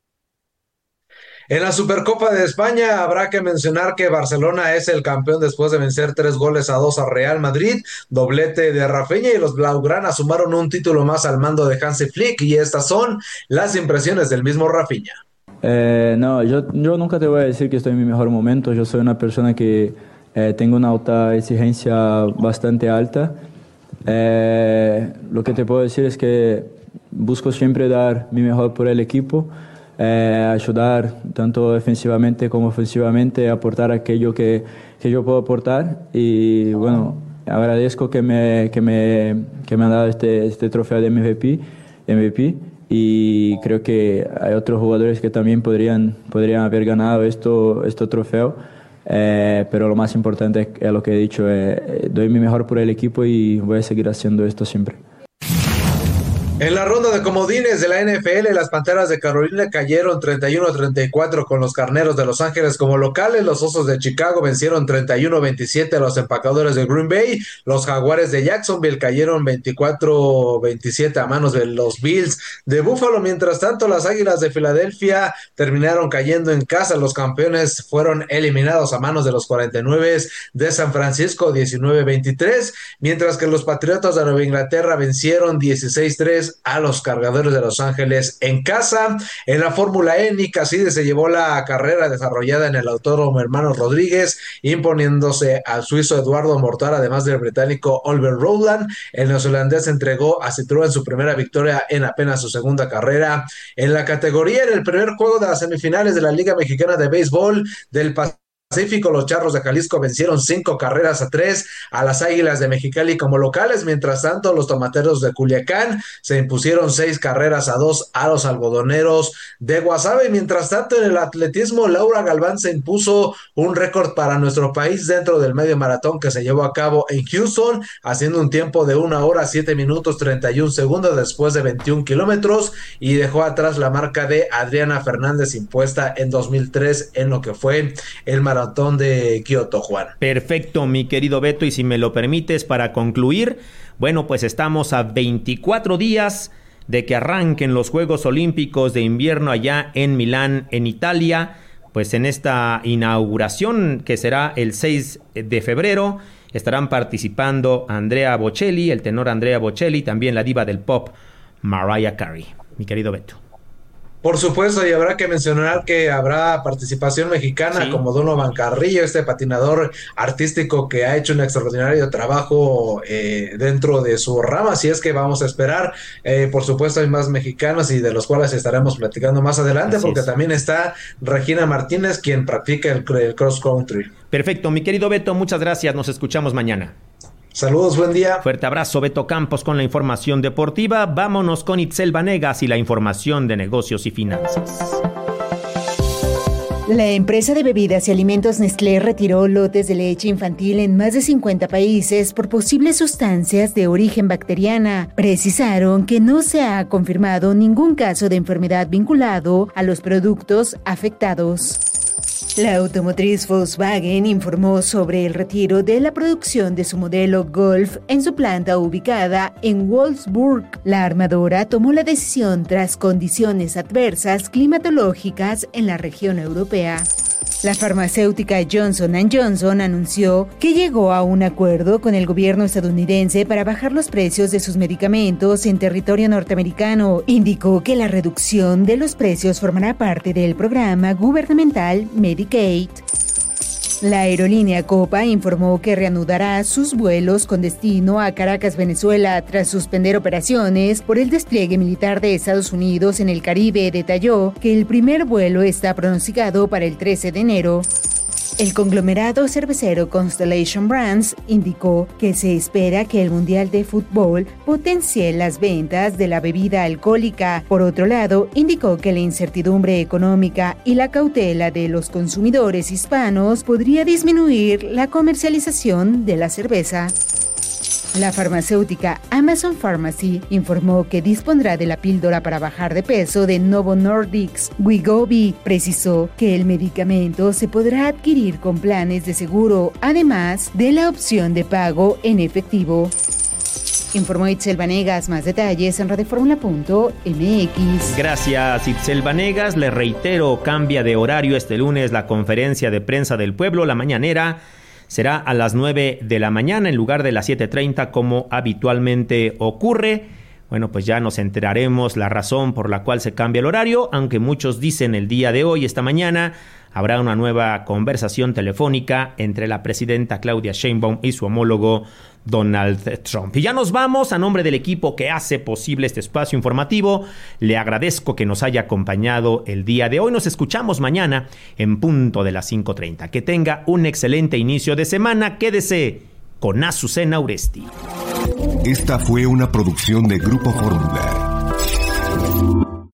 En la Supercopa de España habrá que mencionar que Barcelona es el campeón después de vencer tres goles a dos a Real Madrid, doblete de Rafinha, y los Blaugrana sumaron un título más al mando de Hansi Flick, y estas son las impresiones del mismo Rafinha. Eh, no, yo, yo nunca te voy a decir que estoy en mi mejor momento. Yo soy una persona que eh, tengo una alta exigencia bastante alta. Eh, lo que te puedo decir es que busco siempre dar mi mejor por el equipo. Eh, ayudar tanto defensivamente como ofensivamente, aportar aquello que, que yo puedo aportar, y bueno, agradezco que me, que me, que me han dado este, este trofeo de M V P, M V P, y creo que hay otros jugadores que también podrían, podrían haber ganado esto, este trofeo, eh, pero lo más importante es lo que he dicho, eh, doy mi mejor por el equipo y voy a seguir haciendo esto siempre. En la ronda de comodines de la N F L, las Panteras de Carolina cayeron treinta y uno a treinta y cuatro con los Carneros de Los Ángeles como locales. Los Osos de Chicago vencieron treinta y uno a veintisiete a los Empacadores de Green Bay. Los Jaguares de Jacksonville cayeron veinticuatro a veintisiete a manos de los Bills de Buffalo. Mientras tanto, las Águilas de Filadelfia terminaron cayendo en casa. Los campeones fueron eliminados a manos de los cuarenta y nueve de San Francisco, diecinueve a veintitrés, mientras que los Patriotas de Nueva Inglaterra vencieron dieciséis a tres a los Cargadores de Los Ángeles en casa. En la Fórmula E, Nick Cassidy se llevó la carrera desarrollada en el Autódromo Hermanos Rodríguez, imponiéndose al suizo Eduardo Mortar, además del británico Oliver Rowland. El neozelandés entregó a Citroën su primera victoria en apenas su segunda carrera en la categoría. En el primer juego de las semifinales de la Liga Mexicana de Béisbol del Pacífico, los Charros de Jalisco vencieron cinco carreras a tres a las Águilas de Mexicali como locales. Mientras tanto, los Tomateros de Culiacán se impusieron seis carreras a dos a los Algodoneros de Guasave. Mientras tanto, en el atletismo, Laura Galván se impuso un récord para nuestro país dentro del medio maratón que se llevó a cabo en Houston, haciendo un tiempo de una hora, siete minutos, treinta y un segundos después de veintiún kilómetros, y dejó atrás la marca de Adriana Fernández impuesta en dos mil tres en lo que fue el maratón de Kioto, Juan. Perfecto, mi querido Beto, y si me lo permites, para concluir, bueno, pues estamos a veinticuatro días de que arranquen los Juegos Olímpicos de Invierno allá en Milán, en Italia. Pues en esta inauguración, que será el seis de febrero, estarán participando Andrea Bocelli, el tenor Andrea Bocelli, también la diva del pop Mariah Carey. Mi querido Beto. Por supuesto, y habrá que mencionar que habrá participación mexicana, sí, como Donovan Carrillo, este patinador artístico que ha hecho un extraordinario trabajo eh, dentro de su rama. Así es que vamos a esperar. Eh, por supuesto, hay más mexicanos y de los cuales estaremos platicando más adelante, así porque es. También está Regina Martínez, quien practica el, el cross country. Perfecto, mi querido Beto, muchas gracias. Nos escuchamos mañana. Saludos, buen día. Fuerte abrazo, Beto Campos, con la información deportiva. Vámonos con Itzel Vanegas y la información de negocios y finanzas. La empresa de bebidas y alimentos Nestlé retiró lotes de leche infantil en más de cincuenta países por posibles sustancias de origen bacteriana. Precisaron que no se ha confirmado ningún caso de enfermedad vinculado a los productos afectados. La automotriz Volkswagen informó sobre el retiro de la producción de su modelo Golf en su planta ubicada en Wolfsburg. La armadora tomó la decisión tras condiciones adversas climatológicas en la región europea. La farmacéutica Johnson and Johnson anunció que llegó a un acuerdo con el gobierno estadounidense para bajar los precios de sus medicamentos en territorio norteamericano. Indicó que la reducción de los precios formará parte del programa gubernamental Medicaid. La aerolínea Copa informó que reanudará sus vuelos con destino a Caracas, Venezuela, tras suspender operaciones por el despliegue militar de Estados Unidos en el Caribe. Detalló que el primer vuelo está pronosticado para el trece de enero. El conglomerado cervecero Constellation Brands indicó que se espera que el Mundial de Fútbol potencie las ventas de la bebida alcohólica. Por otro lado, indicó que la incertidumbre económica y la cautela de los consumidores hispanos podría disminuir la comercialización de la cerveza. La farmacéutica Amazon Pharmacy informó que dispondrá de la píldora para bajar de peso de Novo Nordisk, Wegovy. Precisó que el medicamento se podrá adquirir con planes de seguro, además de la opción de pago en efectivo. Informó Itzel Vanegas. Más detalles en radioformula punto m x. Gracias, Itzel Vanegas. Le reitero, cambia de horario este lunes la conferencia de prensa del pueblo, la mañanera. Será a las nueve de la mañana en lugar de las siete treinta como habitualmente ocurre. Bueno, pues ya nos enteraremos la razón por la cual se cambia el horario, aunque muchos dicen el día de hoy, esta mañana, habrá una nueva conversación telefónica entre la presidenta Claudia Sheinbaum y su homólogo Donald Trump. Y ya nos vamos. A nombre del equipo que hace posible este espacio informativo, le agradezco que nos haya acompañado el día de hoy. Nos escuchamos mañana en punto de las cinco treinta. Que tenga un excelente inicio de semana. Quédese con Azucena Uresti. Esta fue una producción de Grupo Fórmula.